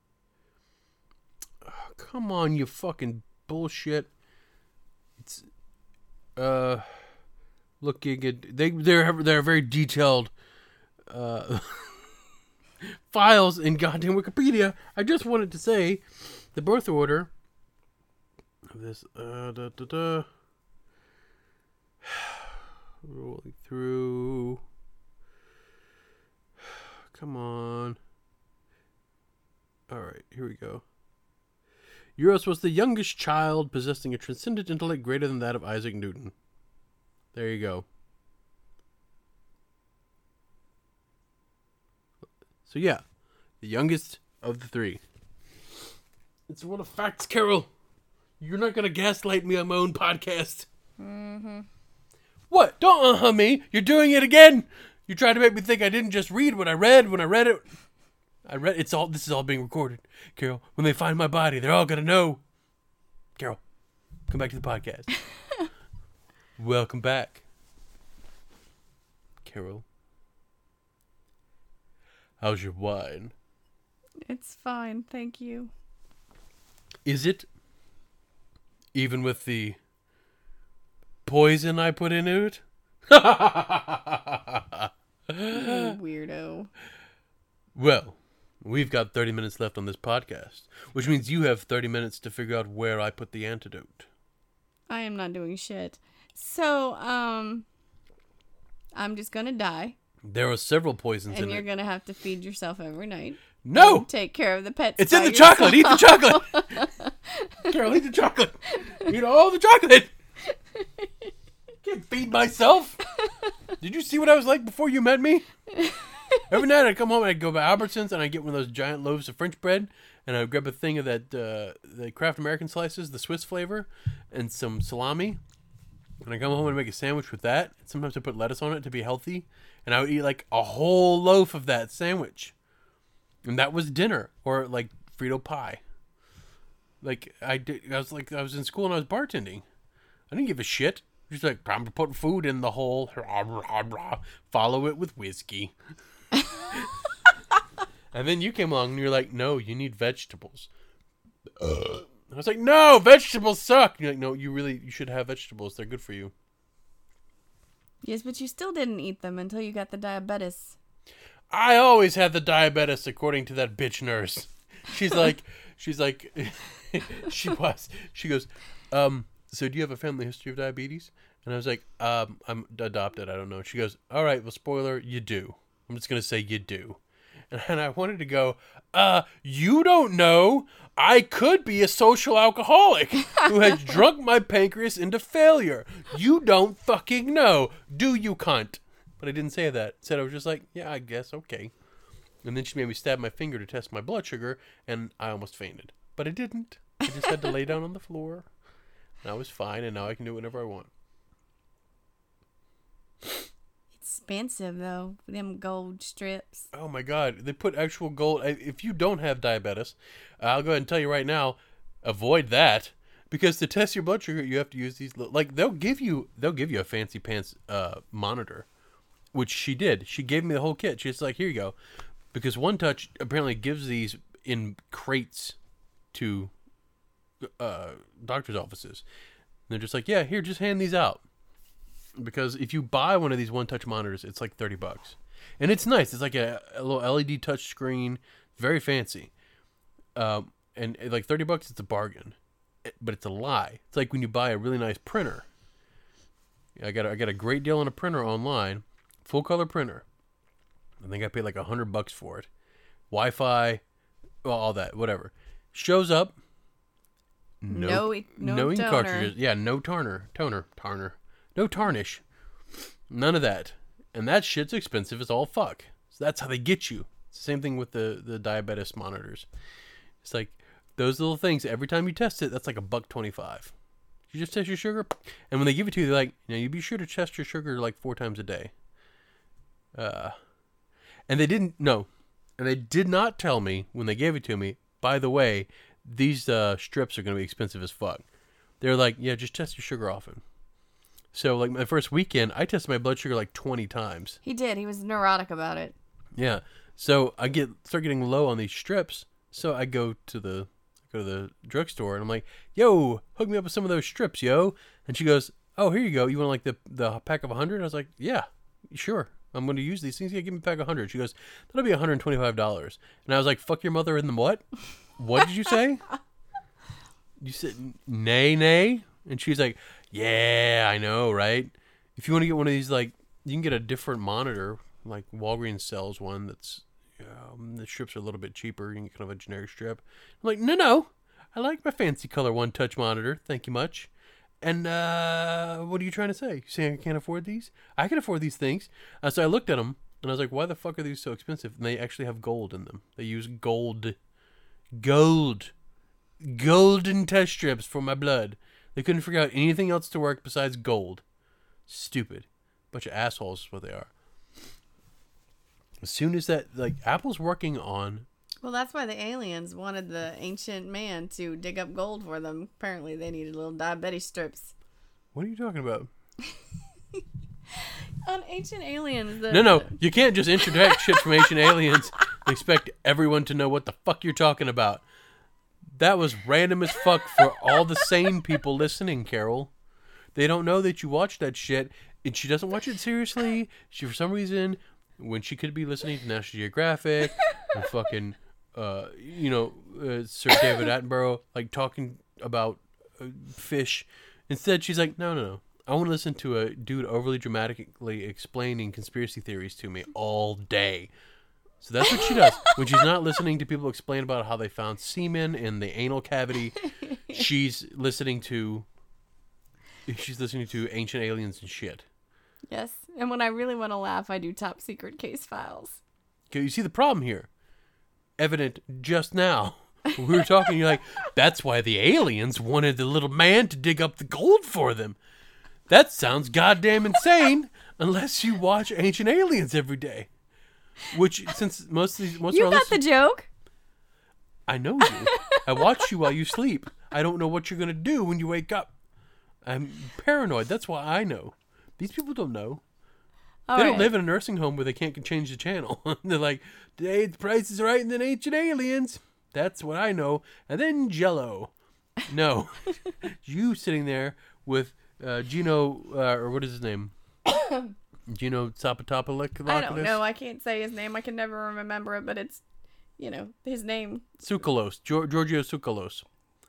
[SPEAKER 1] Oh, come on, you fucking bullshit. It's uh looking at they they're they're very detailed uh files in goddamn Wikipedia. I just wanted to say the birth order of this uh da, da, da. Rolling through. Come on. All right, here we go. Euros was the youngest child, possessing a transcendent intellect greater than that of Isaac Newton. There you go. So yeah, the youngest of the three. It's one of facts, Carol. You're not gonna gaslight me on my own podcast.
[SPEAKER 2] Mm-hmm.
[SPEAKER 1] What? Don't uh-huh me. You're doing it again. You tried to make me think I didn't just read what I read when I read it. I read it's all. This is all being recorded, Carol. When they find my body, they're all gonna know. Carol, come back to the podcast. Welcome back, Carol. How's your wine?
[SPEAKER 2] It's fine, thank you.
[SPEAKER 1] Is it? Even with the poison I put into it?
[SPEAKER 2] You weirdo.
[SPEAKER 1] Well, we've got thirty minutes left on this podcast, which means you have thirty minutes to figure out where I put the antidote.
[SPEAKER 2] I am not doing shit. So, um, I'm just gonna die.
[SPEAKER 1] There are several poisons
[SPEAKER 2] and
[SPEAKER 1] in it.
[SPEAKER 2] And you're gonna have to feed yourself every night.
[SPEAKER 1] No!
[SPEAKER 2] Take care of the pets.
[SPEAKER 1] It's in the
[SPEAKER 2] yourself.
[SPEAKER 1] chocolate! Eat the chocolate! Carol, eat the chocolate! Eat all the chocolate! Can't feed myself! Did you see what I was like before you met me? Every night I'd come home and I'd go by Albertsons and I'd get one of those giant loaves of French bread and I'd grab a thing of that, uh, the Kraft American slices, the Swiss flavor, and some salami. And I'd come home and make a sandwich with that. Sometimes I put lettuce on it to be healthy. And I would eat like a whole loaf of that sandwich. And that was dinner. Or like Frito pie. Like I did, I was like, I was in school and I was bartending. I didn't give a shit. Just like, I'm putting food in the hole. Follow it with whiskey. And then you came along and you're like, no, you need vegetables. Uh. I was like, no, vegetables suck. And you're like, no, you really, you should have vegetables. They're good for you.
[SPEAKER 2] Yes, but you still didn't eat them until you got the diabetes.
[SPEAKER 1] I always had the diabetes, according to that bitch nurse. She's like, she's like, she was. She goes, um, so do you have a family history of diabetes? And I was like, um, I'm adopted. I don't know. She goes, all right, well, spoiler, you do. I'm just going to say you do. And I wanted to go, uh, you don't know. I could be a social alcoholic who has drunk my pancreas into failure. You don't fucking know, do you, cunt? But I didn't say that. Said I was just like, yeah, I guess, okay. And then she made me stab my finger to test my blood sugar, and I almost fainted. But I didn't. I just had to lay down on the floor. And I was fine, and now I can do whatever I want.
[SPEAKER 2] Expensive though, them gold strips.
[SPEAKER 1] Oh my god, they put actual gold. If you don't have diabetes, I'll go ahead and tell you right now, avoid that, because to test your blood sugar, you have to use these. Like they'll give you, they'll give you a fancy pants uh, monitor, which she did. She gave me the whole kit. She's like, here you go, because One Touch apparently gives these in crates to uh, doctors' offices. And they're just like, yeah, here, just hand these out. Because if you buy one of these One Touch monitors, it's like thirty bucks. And it's nice. It's like a, a little L E D touch screen. Very fancy. Um, and like thirty bucks, it's a bargain. But it's a lie. It's like when you buy a really nice printer. I got a, I got a great deal on a printer online. Full color printer. I think I paid like a hundred bucks for it. Wi-Fi, well, all that, whatever. Shows up.
[SPEAKER 2] No, no, no,
[SPEAKER 1] no ink
[SPEAKER 2] toner.
[SPEAKER 1] cartridges. Yeah, no toner. Toner. Tarner. No tarnish. None of that. And that shit's expensive as all fuck. So that's how they get you. It's the same thing with the, the diabetes monitors. It's like those little things, every time you test it, that's like a buck twenty-five. You just test your sugar. And when they give it to you, they're like, you know, you be sure to test your sugar like four times a day. Uh, and they didn't, no. And they did not tell me when they gave it to me, by the way, these uh, strips are going to be expensive as fuck. They're like, yeah, just test your sugar often. So, like, my first weekend, I tested my blood sugar like twenty times.
[SPEAKER 2] He did. He was neurotic about it.
[SPEAKER 1] Yeah. So, I get start getting low on these strips. So, I go to the go to the drugstore, and I'm like, yo, hook me up with some of those strips, yo. And she goes, oh, here you go. You want, like, the, the pack of one hundred? I was like, yeah, sure. I'm going to use these things. Yeah, give me a pack of one hundred. She goes, that'll be one hundred twenty-five dollars. And I was like, fuck your mother in the what? What did you say? You said, nay, nay? And she's like, yeah, I know, right? If you want to get one of these, like, you can get a different monitor, like Walgreens sells one that's, um, the strips are a little bit cheaper. You can get kind of a generic strip. I'm like, no, no, I like my fancy color One Touch monitor. Thank you much. And uh, what are you trying to say? You saying I can't afford these? I can afford these things. Uh, so I looked at them, and I was like, why the fuck are these so expensive? And they actually have gold in them. They use gold. Gold. Golden test strips for my blood. They couldn't figure out anything else to work besides gold. Stupid. Bunch of assholes is what they are. As soon as that, like, Apple's working on...
[SPEAKER 2] Well, that's why the aliens wanted the ancient man to dig up gold for them. Apparently, they needed little diabetes strips.
[SPEAKER 1] What are you talking about?
[SPEAKER 2] On Ancient Aliens... The,
[SPEAKER 1] no, no. You can't just interject shit from Ancient Aliens and expect everyone to know what the fuck you're talking about. That was random as fuck for all the sane people listening, Carol. They don't know that you watch that shit, and she doesn't watch it seriously. She, for some reason, when she could be listening to National Geographic, and fucking, uh, you know, uh, Sir David Attenborough, like, talking about uh, fish. Instead, she's like, no, no, no. I want to listen to a dude overly dramatically explaining conspiracy theories to me all day. So that's what she does. When she's not listening to people explain about how they found semen in the anal cavity, she's listening to she's listening to Ancient Aliens and shit.
[SPEAKER 2] Yes. And when I really want to laugh, I do Top Secret Case Files.
[SPEAKER 1] Okay, you see the problem here? Evident just now. When we were talking, you're like, that's why the aliens wanted the little man to dig up the gold for them. That sounds goddamn insane. Unless you watch Ancient Aliens every day. Which, since most of these... Most
[SPEAKER 2] You
[SPEAKER 1] of our
[SPEAKER 2] got the
[SPEAKER 1] listen-
[SPEAKER 2] joke.
[SPEAKER 1] I know you. I watch you while you sleep. I don't know what you're going to do when you wake up. I'm paranoid. That's why I know. These people don't know.
[SPEAKER 2] All
[SPEAKER 1] they
[SPEAKER 2] right.
[SPEAKER 1] don't live in a nursing home where they can't change the channel. They're like, today the price is right and then Ancient Aliens. That's what I know. And then Jello. No. You sitting there with uh, Gino, uh, or what is his name? Gino Zapatopoulos?
[SPEAKER 2] I don't know. I can't say his name. I can never remember it, but it's, you know, his name.
[SPEAKER 1] Tsoukalos. Gior- Giorgio Tsoukalos.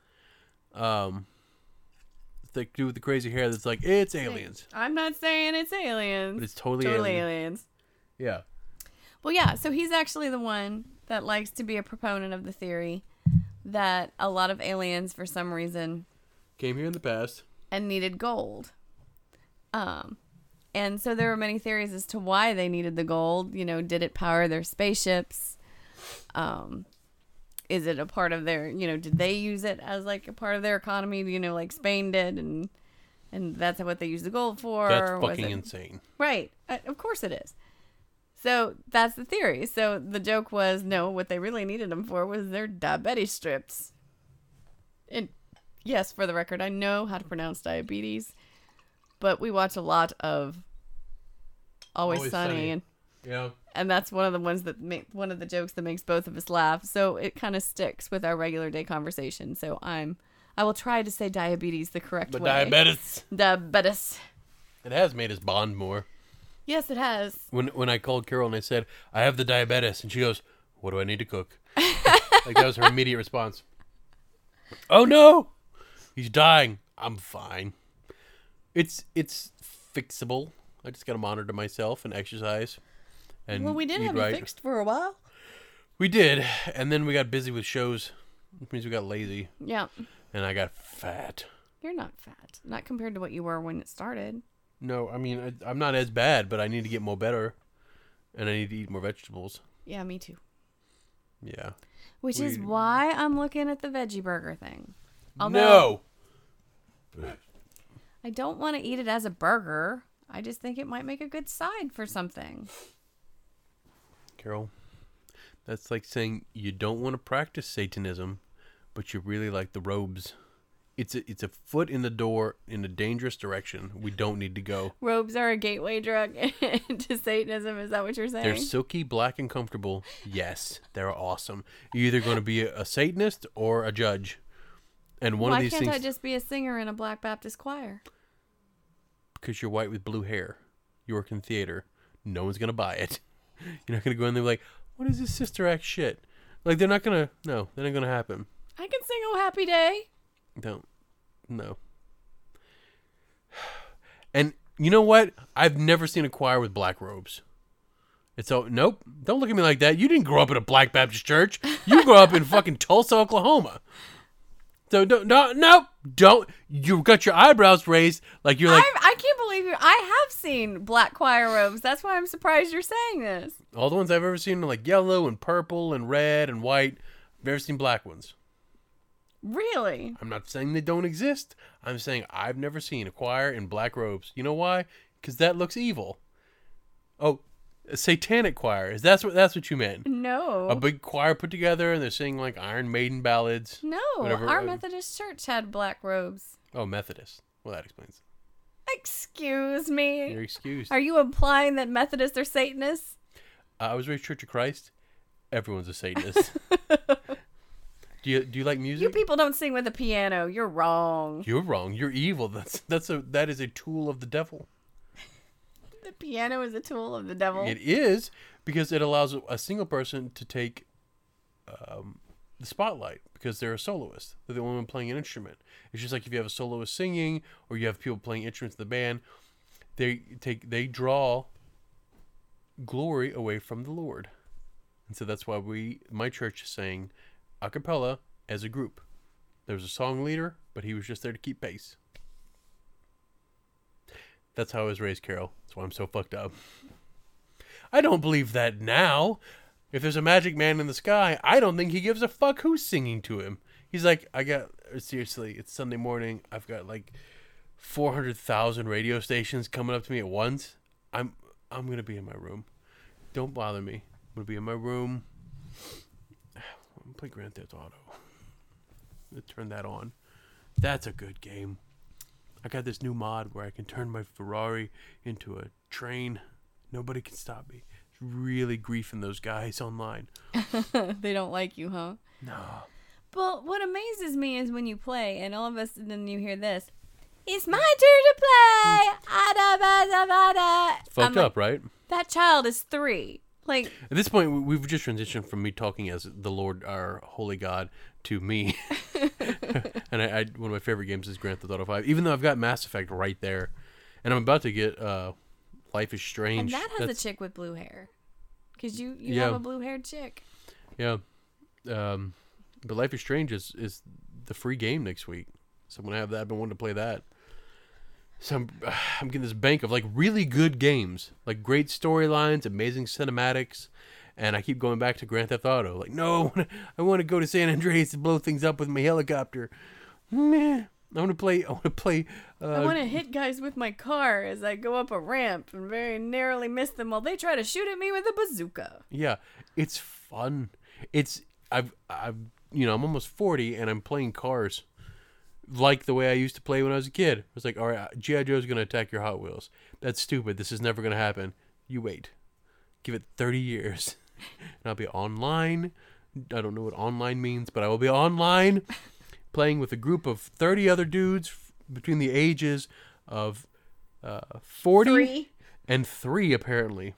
[SPEAKER 1] Um, the dude with the crazy hair that's like, it's aliens.
[SPEAKER 2] I'm not saying it's aliens.
[SPEAKER 1] But it's totally,
[SPEAKER 2] totally
[SPEAKER 1] alien.
[SPEAKER 2] aliens.
[SPEAKER 1] Yeah.
[SPEAKER 2] Well, yeah, so he's actually the one that likes to be a proponent of the theory that a lot of aliens, for some reason,
[SPEAKER 1] Came here in the past.
[SPEAKER 2] and needed gold. Um, and so there were many theories as to why they needed the gold. You know, did it power their spaceships? Um, is it a part of their, you know, did they use it as like a part of their economy? You know, like Spain did, and and that's what they used the gold for.
[SPEAKER 1] That's
[SPEAKER 2] or was
[SPEAKER 1] fucking
[SPEAKER 2] it-
[SPEAKER 1] insane.
[SPEAKER 2] Right. Uh, of course it is. So that's the theory. So the joke was, no, what they really needed them for was their diabetes strips. And yes, for the record, I know how to pronounce diabetes, but we watch a lot of Always,
[SPEAKER 1] Always
[SPEAKER 2] Sunny,
[SPEAKER 1] Sunny.
[SPEAKER 2] and
[SPEAKER 1] Yeah.
[SPEAKER 2] and that's one of the ones that make one of the jokes that makes both of us laugh. So it kind of sticks with our regular day conversation. So I'm I will try to say diabetes the correct
[SPEAKER 1] But
[SPEAKER 2] way.
[SPEAKER 1] diabetes.
[SPEAKER 2] Diabetes.
[SPEAKER 1] It has made us bond more.
[SPEAKER 2] Yes, it has.
[SPEAKER 1] When when I called Carol and I said, I have the diabetes, and she goes, what do I need to cook? Like, that was her immediate response. Oh, no! He's dying. I'm fine. It's it's fixable. I just got to monitor myself and exercise. And
[SPEAKER 2] Well, we did
[SPEAKER 1] eat
[SPEAKER 2] have
[SPEAKER 1] right.
[SPEAKER 2] it fixed for a while.
[SPEAKER 1] We did. And then we got busy with shows. Which means we got lazy.
[SPEAKER 2] Yeah.
[SPEAKER 1] And I got fat.
[SPEAKER 2] You're not fat. Not compared to what you were when it started.
[SPEAKER 1] No, I mean, I, I'm not as bad, but I need to get more better. And I need to eat more vegetables.
[SPEAKER 2] Yeah, me too.
[SPEAKER 1] Yeah.
[SPEAKER 2] Which is
[SPEAKER 1] We-
[SPEAKER 2] why I'm looking at the veggie burger thing. Although
[SPEAKER 1] No!
[SPEAKER 2] I don't want to eat it as a burger. I just think it might make a good side for something.
[SPEAKER 1] Carol, that's like saying you don't want to practice Satanism, but you really like the robes. It's a, it's a foot in the door in a dangerous direction. We don't need to go.
[SPEAKER 2] Robes are a gateway drug into Satanism. Is that what you're saying?
[SPEAKER 1] They're silky, black, and comfortable. Yes, they're awesome. You're either going to be a, a Satanist or a judge. And one
[SPEAKER 2] Why
[SPEAKER 1] of these
[SPEAKER 2] can't
[SPEAKER 1] things,
[SPEAKER 2] I just be a singer in a Black Baptist choir?
[SPEAKER 1] because you're white with blue hair, you work in theater, no one's going to buy it. You're not going to go in there like, what is this Sister Act shit? Like, they're not going to, no, they're not going to happen.
[SPEAKER 2] I can sing "Oh Happy Day."
[SPEAKER 1] Don't. No. And you know what? I've never seen a choir with black robes. It's so nope. Don't look at me like that. You didn't grow up in a Black Baptist church. You grew up in fucking Tulsa, Oklahoma. So don't no nope. Don't you got your eyebrows raised like you're like
[SPEAKER 2] I I can't believe you. I have seen black choir robes. That's why I'm surprised you're saying this.
[SPEAKER 1] all the ones I've ever seen are like yellow and purple and red and white. I've never seen black ones.
[SPEAKER 2] Really?
[SPEAKER 1] I'm not saying they don't exist. I'm saying I've never seen a choir in black robes. You know why? Because that looks evil. Oh, a satanic choir. Is that's what that's what you meant?
[SPEAKER 2] No.
[SPEAKER 1] A big choir put together and they're singing like Iron Maiden ballads.
[SPEAKER 2] no.
[SPEAKER 1] whatever,
[SPEAKER 2] Our
[SPEAKER 1] uh,
[SPEAKER 2] Methodist church had black robes.
[SPEAKER 1] Oh, Methodist. Well, that explains.
[SPEAKER 2] Excuse me.
[SPEAKER 1] You're excused.
[SPEAKER 2] Are you implying that Methodists are Satanists?
[SPEAKER 1] Uh, I was raised Church of Christ. Everyone's a Satanist. do you do you like music?
[SPEAKER 2] You people don't sing with a piano. You're wrong.
[SPEAKER 1] You're wrong. You're evil. That's that's a that is a tool of the devil.
[SPEAKER 2] The piano is a tool of the devil.
[SPEAKER 1] It is because it allows a single person to take um, the spotlight because they're a soloist. They're the only one playing an instrument. It's just like if you have a soloist singing or you have people playing instruments in the band, they take they draw glory away from the Lord. And so that's why we my church is saying a cappella as a group. There was a song leader, but he was just there to keep pace. That's how I was raised, Carol. That's why I'm so fucked up. I don't believe that now. If there's a magic man in the sky, I don't think he gives a fuck who's singing to him. He's like, I got, seriously, it's Sunday morning. I've got like four hundred thousand radio stations coming up to me at once. I'm I'm gonna be in my room. Don't bother me. I'm gonna be in my room. I'm gonna play Grand Theft Auto. Let's turn that on. That's a good game. I got this new mod where I can turn my Ferrari into a train. Nobody can stop me. It's really griefing those guys online.
[SPEAKER 2] They don't like you, huh?
[SPEAKER 1] No.
[SPEAKER 2] But what amazes me is when you play, and all of a sudden you hear this. It's my turn to play. Ada, bada, bada.
[SPEAKER 1] It's fucked
[SPEAKER 2] I'm
[SPEAKER 1] up,
[SPEAKER 2] like,
[SPEAKER 1] right?
[SPEAKER 2] that child is three. Like,
[SPEAKER 1] At this point, we- we've just transitioned from me talking as the Lord, our holy God, to me. And I, I, one of my favorite games is Grand Theft Auto five, even though I've got Mass Effect right there, and I'm about to get uh, Life is Strange.
[SPEAKER 2] and that has
[SPEAKER 1] That's-
[SPEAKER 2] a chick with blue hair. Because you, you
[SPEAKER 1] Yeah.
[SPEAKER 2] have a blue-haired chick.
[SPEAKER 1] Yeah, um, but Life is Strange is, is the free game next week, so I'm gonna have that. I've been wanting to play that. So I'm, I'm getting this bank of like really good games, like great storylines, amazing cinematics, and I keep going back to Grand Theft Auto. Like, no, I want to go to San Andreas and blow things up with my helicopter. Meh. I want to play. I want to play. Uh,
[SPEAKER 2] I want to hit guys with my car as I go up a ramp and very narrowly miss them while they try to shoot at me with a bazooka.
[SPEAKER 1] Yeah, it's fun. It's I've I've you know I'm almost forty and I'm playing cars like the way I used to play when I was a kid. I was like, all right, G I. Joe's gonna attack your Hot Wheels. That's stupid. This is never gonna happen. You wait. Give it thirty years, and I'll be online. I don't know what online means, but I will be online playing with a group of thirty other dudes f- between the ages of uh, forty
[SPEAKER 2] Three.
[SPEAKER 1] and three, apparently.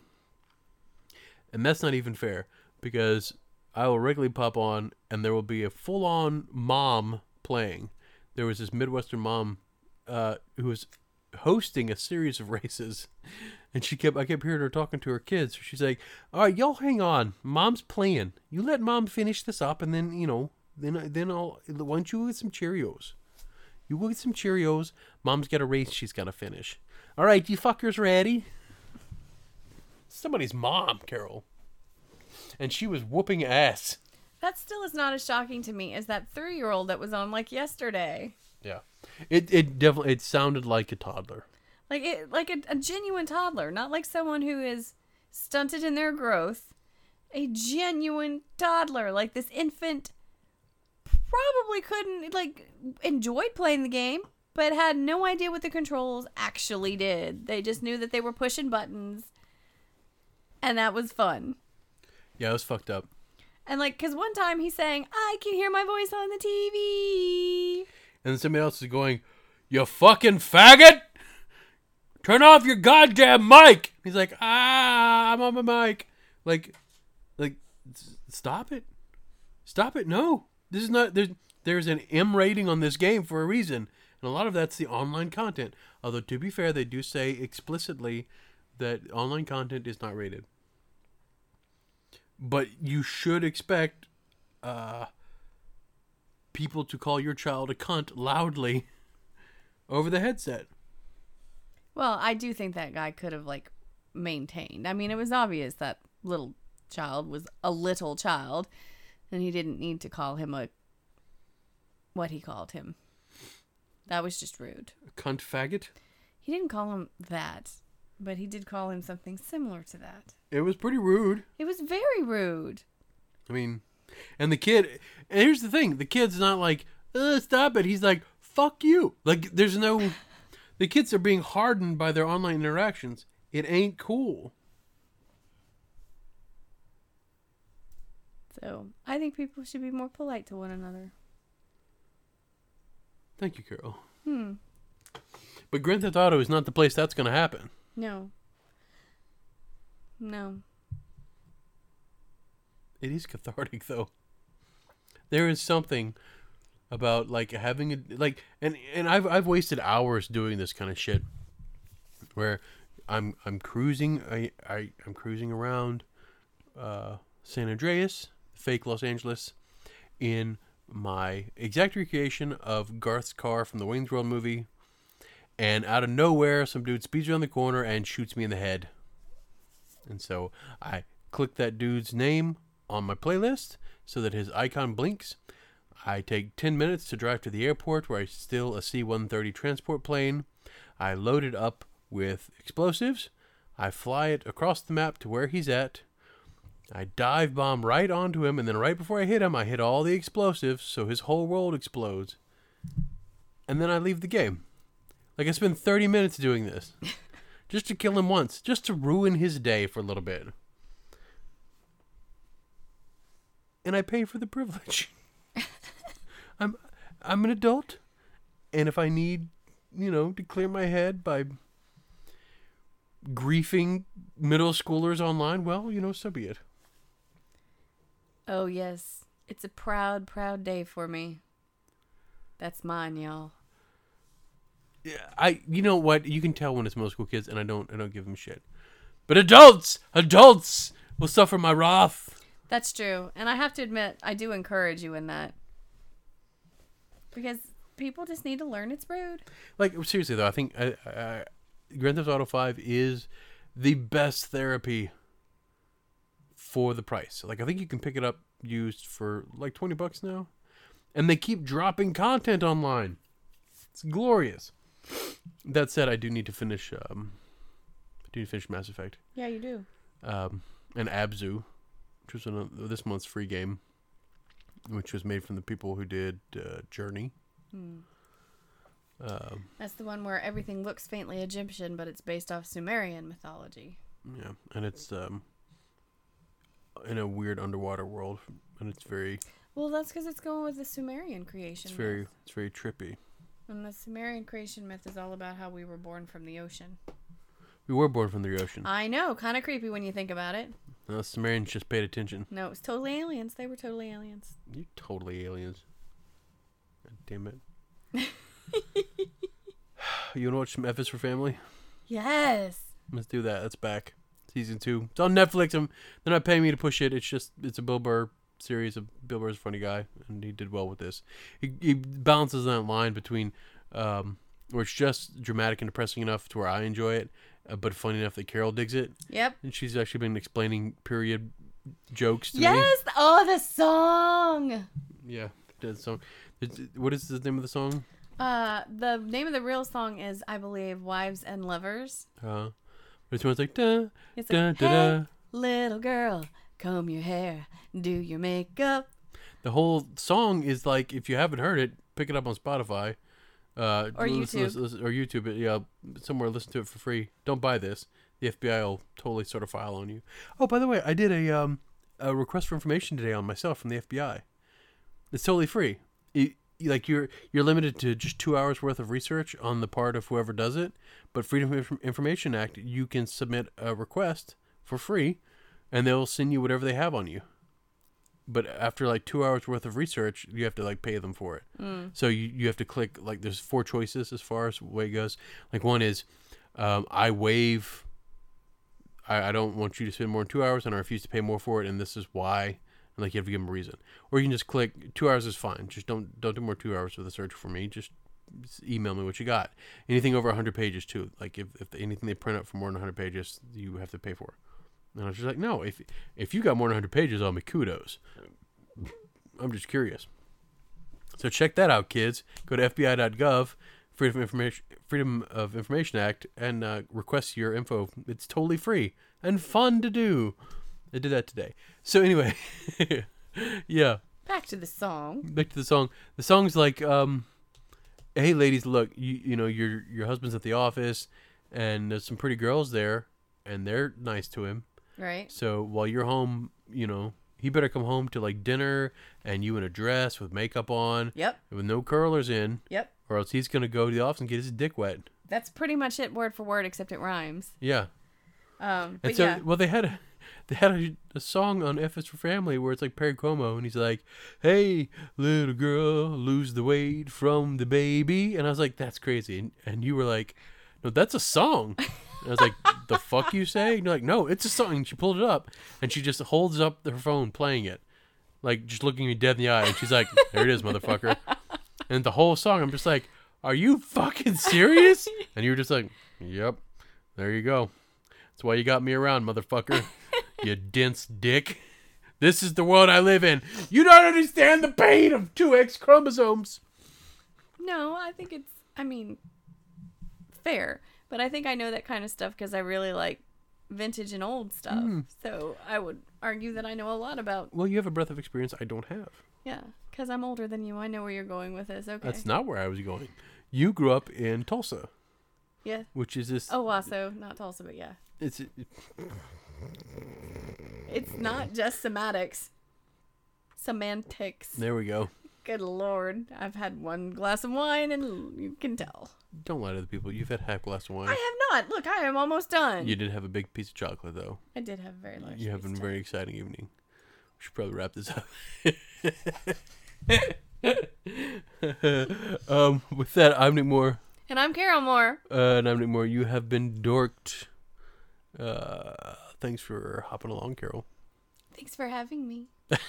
[SPEAKER 1] And that's not even fair, because I will regularly pop on, and there will be a full-on mom playing. There was this Midwestern mom uh, who was hosting a series of races, and she kept I kept hearing her talking to her kids. She's like, "All right, y'all, hang on. Mom's playing. You let Mom finish this up, and then you know, then then I'll why don't you go get some Cheerios? You go get some Cheerios. Mom's got a race she's got to finish. All right, you fuckers ready?" Somebody's mom, Carol, and she was whooping ass.
[SPEAKER 2] That still is not as shocking to me as that three-year-old that was on like yesterday.
[SPEAKER 1] Yeah, it it definitely it sounded like a toddler.
[SPEAKER 2] Like it, like a, a genuine toddler, not like someone who is stunted in their growth. A genuine toddler, like this infant, probably couldn't like enjoyed playing the game, but had no idea what the controls actually did. They just knew that they were pushing buttons, and that was fun.
[SPEAKER 1] Yeah, it was fucked up.
[SPEAKER 2] And like, cause one time he's saying, "I can hear my voice on the T V,"
[SPEAKER 1] And then somebody else is going, "You fucking faggot! Turn off your goddamn mic!" He's like, "Ah, I'm on my mic." Like, like, s- stop it, stop it! No, this is not. There's there's an M rating on this game for a reason, and a lot of that's the online content. Although to be fair, they do say explicitly that online content is not rated. But you should expect uh, people to call your child a cunt loudly over the headset.
[SPEAKER 2] Well, I do think that guy could have like maintained. I mean, it was obvious that little child was a little child, and he didn't need to call him a what he called him. That was just rude.
[SPEAKER 1] A cunt faggot?
[SPEAKER 2] He didn't call him that, but he did call him something similar to that.
[SPEAKER 1] It was pretty rude.
[SPEAKER 2] It was very rude.
[SPEAKER 1] I mean, and the kid, and here's the thing, the kid's not like, uh, stop it. He's like, fuck you. Like, there's no, the kids are being hardened by their online interactions. It ain't cool.
[SPEAKER 2] So I think people should be more polite to one another.
[SPEAKER 1] Thank you, Carol.
[SPEAKER 2] Hmm.
[SPEAKER 1] But Grand Theft Auto is not the place that's going to happen.
[SPEAKER 2] No. No.
[SPEAKER 1] It is cathartic, though. There is something about like having a like, and and I've I've wasted hours doing this kind of shit, where I'm I'm cruising I, I I'm cruising around uh, San Andreas, fake Los Angeles, in my exact recreation of Garth's car from the Wayne's World movie, and out of nowhere, some dude speeds around the corner and shoots me in the head. And so I click that dude's name on my playlist so that his icon blinks. I take ten minutes to drive to the airport where I steal a C one thirty transport plane. I load it up with explosives. I fly it across the map to where he's at. I dive bomb right onto him, and then right before I hit him, I hit all the explosives, so his whole world explodes. And then I leave the game. Like, I spend thirty minutes doing this. Just to kill him once. Just to ruin his day for a little bit. And I pay for the privilege. I'm I'm an adult. And if I need, you know, to clear my head by griefing middle schoolers online, well, you know, so be it.
[SPEAKER 2] Oh, yes. It's a proud, proud day for me. That's mine, y'all.
[SPEAKER 1] Yeah, I you know what? You can tell when it's middle school kids, and I don't I don't give them shit. But adults, adults will suffer my wrath.
[SPEAKER 2] That's true. And I have to admit, I do encourage you in that. Because people just need to learn it's rude.
[SPEAKER 1] Like, seriously, though, I think I, I, Grand Theft Auto five is the best therapy for the price. Like, I think you can pick it up used for like twenty bucks now. And they keep dropping content online. It's glorious. That said, I do need to finish, um, I do need to finish Mass Effect.
[SPEAKER 2] Yeah, you do.
[SPEAKER 1] Um, and Abzu, which was another, this month's free game, which was made from the people who did uh, Journey.
[SPEAKER 2] Hmm.
[SPEAKER 1] Um,
[SPEAKER 2] That's the one where everything looks faintly Egyptian, but it's based off Sumerian mythology.
[SPEAKER 1] yeah, and it's um, in a weird underwater world, and it's very,
[SPEAKER 2] Well, that's because it's going with the Sumerian creation
[SPEAKER 1] it's very,
[SPEAKER 2] myth.
[SPEAKER 1] it's very trippy.
[SPEAKER 2] And the Sumerian creation myth is all about how we were born from the ocean.
[SPEAKER 1] We were born from the ocean.
[SPEAKER 2] I know, kind of creepy when you think about it.
[SPEAKER 1] No, the Sumerians just paid attention.
[SPEAKER 2] No, it was totally aliens. They were totally aliens.
[SPEAKER 1] You totally aliens. God damn it. You wanna watch some F is for Family?
[SPEAKER 2] Yes.
[SPEAKER 1] Let's do that. That's back. Season two. It's on Netflix. I'm, they're not paying me to push it. It's just, it's a Bill Burr series. Of Bill Burr's a funny guy, and he did well with this. He, he balances that line between um, where it's just dramatic and depressing enough to where I enjoy it, uh, but funny enough that Carol digs it.
[SPEAKER 2] Yep.
[SPEAKER 1] And she's actually been explaining period jokes to me.
[SPEAKER 2] Yes. Oh, the song.
[SPEAKER 1] Yeah. That song. It's- What is the name of the song?
[SPEAKER 2] Uh, the name of the real song is, I believe, Wives and Lovers.
[SPEAKER 1] Uh, but it's one that's like, da,
[SPEAKER 2] It's
[SPEAKER 1] da,
[SPEAKER 2] like,
[SPEAKER 1] da,
[SPEAKER 2] hey,
[SPEAKER 1] da.
[SPEAKER 2] little girl, comb your hair, do your makeup.
[SPEAKER 1] The whole song is like, if you haven't heard it, pick it up on Spotify. Uh,
[SPEAKER 2] Or
[SPEAKER 1] listen-
[SPEAKER 2] YouTube.
[SPEAKER 1] listen- listen- or YouTube. It, yeah, somewhere listen to it for free. Don't buy this. The F B I will totally sort of file on you. Oh, by the way, I did a um a request for information today on myself from the F B I. It's totally free. It, like you're you're limited to just two hours worth of research on the part of whoever does it. But Freedom of Inf- Information Act, you can submit a request for free, and they'll send you whatever they have on you. But after like two hours worth of research, you have to like pay them for it.
[SPEAKER 2] Mm.
[SPEAKER 1] So you, you have to click, like, there's four choices as far as the way it goes. Like, one is, um, I waive, I, I don't want you to spend more than two hours, and I refuse to pay more for it, and this is why. And like, you have to give them a reason. Or you can just click, two hours is fine. Just don't don't do more than two hours for the search for me. Just, just email me what you got. Anything over one hundred pages, too. Like, if, if anything they print out for more than one hundred pages, you have to pay for. And I was just like, no, if if you got more than one hundred pages on me, kudos. I'm just curious. So check that out, kids. Go to F B I dot gov, Freedom of Information, Freedom of Information Act, and uh, request your info. It's totally free and fun to do. I did that today. So anyway, yeah.
[SPEAKER 2] Back to the song.
[SPEAKER 1] Back to the song. The song's like, um, hey ladies, look, you you know your your husband's at the office, and there's some pretty girls there, and they're nice to him.
[SPEAKER 2] Right.
[SPEAKER 1] So while you're home, you know, he better come home to like dinner and you in a dress with makeup on,
[SPEAKER 2] Yep.
[SPEAKER 1] with no curlers in,
[SPEAKER 2] Yep.
[SPEAKER 1] or else he's gonna go to the office and get his dick wet.
[SPEAKER 2] That's pretty much it, word for word, except it rhymes.
[SPEAKER 1] Yeah.
[SPEAKER 2] Um, but
[SPEAKER 1] And so,
[SPEAKER 2] yeah.
[SPEAKER 1] well, they had a, they had a, a song on F is for Family where it's like Perry Como, and he's like, "Hey, little girl, lose the weight from the baby," and I was like, "That's crazy," and, and you were like, "No, that's a song." And I was like, "The fuck you say?" And you're like, "No, it's a song." And she pulled it up, and she just holds up her phone playing it, like just looking me dead in the eye, and she's like, "There it is, motherfucker." And the whole song, I'm just like, "Are you fucking serious?" And you were just like, "Yep, there you go. That's why you got me around, motherfucker. You dense dick. This is the world I live in. You don't understand the pain of two X chromosomes."
[SPEAKER 2] No, I think it's, I mean, fair. But I think I know that kind of stuff because I really like vintage and old stuff.
[SPEAKER 1] Mm.
[SPEAKER 2] So I would argue that I know a lot about.
[SPEAKER 1] Well, you have a breadth of experience I don't have.
[SPEAKER 2] Yeah, because I'm older than you. I know where you're going with this. Okay.
[SPEAKER 1] That's not where I was going. You grew up in Tulsa,
[SPEAKER 2] Yeah.
[SPEAKER 1] which is this.
[SPEAKER 2] Oh, also not Tulsa, but yeah.
[SPEAKER 1] It's it,
[SPEAKER 2] It's not just semantics. Semantics.
[SPEAKER 1] there we go.
[SPEAKER 2] Good lord. I've had one glass of wine and you can tell.
[SPEAKER 1] Don't lie to the people. You've had half glass of wine.
[SPEAKER 2] I have not. Look, I am almost done.
[SPEAKER 1] You did have a big piece of chocolate, though.
[SPEAKER 2] I did have a very large
[SPEAKER 1] You have
[SPEAKER 2] piece
[SPEAKER 1] a
[SPEAKER 2] of
[SPEAKER 1] very exciting evening. We should probably wrap this up. um, with that, I'm Nick Moore.
[SPEAKER 2] And I'm Carol Moore.
[SPEAKER 1] Uh, and I'm Nick Moore. You have been dorked. Uh, thanks for hopping along, Carol.
[SPEAKER 2] Thanks for having me.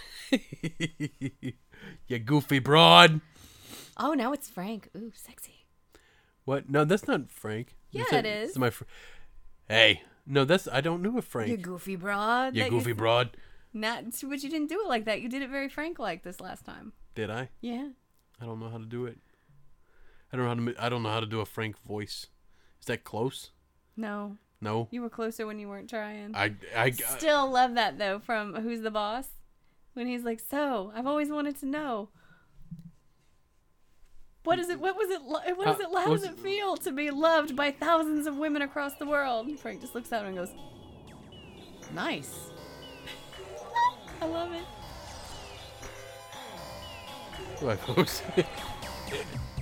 [SPEAKER 1] You goofy broad.
[SPEAKER 2] Oh, now it's Frank. Ooh, sexy.
[SPEAKER 1] What? No, that's not Frank.
[SPEAKER 2] Yeah,
[SPEAKER 1] Is that-
[SPEAKER 2] it is.
[SPEAKER 1] That's my fr- hey, no, that's I don't know a Frank.
[SPEAKER 2] You goofy broad.
[SPEAKER 1] You
[SPEAKER 2] That
[SPEAKER 1] goofy
[SPEAKER 2] you-
[SPEAKER 1] broad.
[SPEAKER 2] Not, but you didn't do it like that. You did it very Frank-like this last time.
[SPEAKER 1] Did I?
[SPEAKER 2] Yeah.
[SPEAKER 1] I don't know how to do it. I don't know how to. ma- I don't know how to do a Frank voice. Is that close?
[SPEAKER 2] No.
[SPEAKER 1] No.
[SPEAKER 2] You were closer when you weren't trying.
[SPEAKER 1] I. I.
[SPEAKER 2] Still love that, though, from Who's the Boss? When he's like, so, I've always wanted to know. What is it? What was it? li- What is
[SPEAKER 1] Uh,
[SPEAKER 2] it? How
[SPEAKER 1] was
[SPEAKER 2] does it
[SPEAKER 1] it-
[SPEAKER 2] feel to be loved by thousands of women across the world? Frank just looks at him and goes, "Nice." I love it.
[SPEAKER 1] Bye, folks.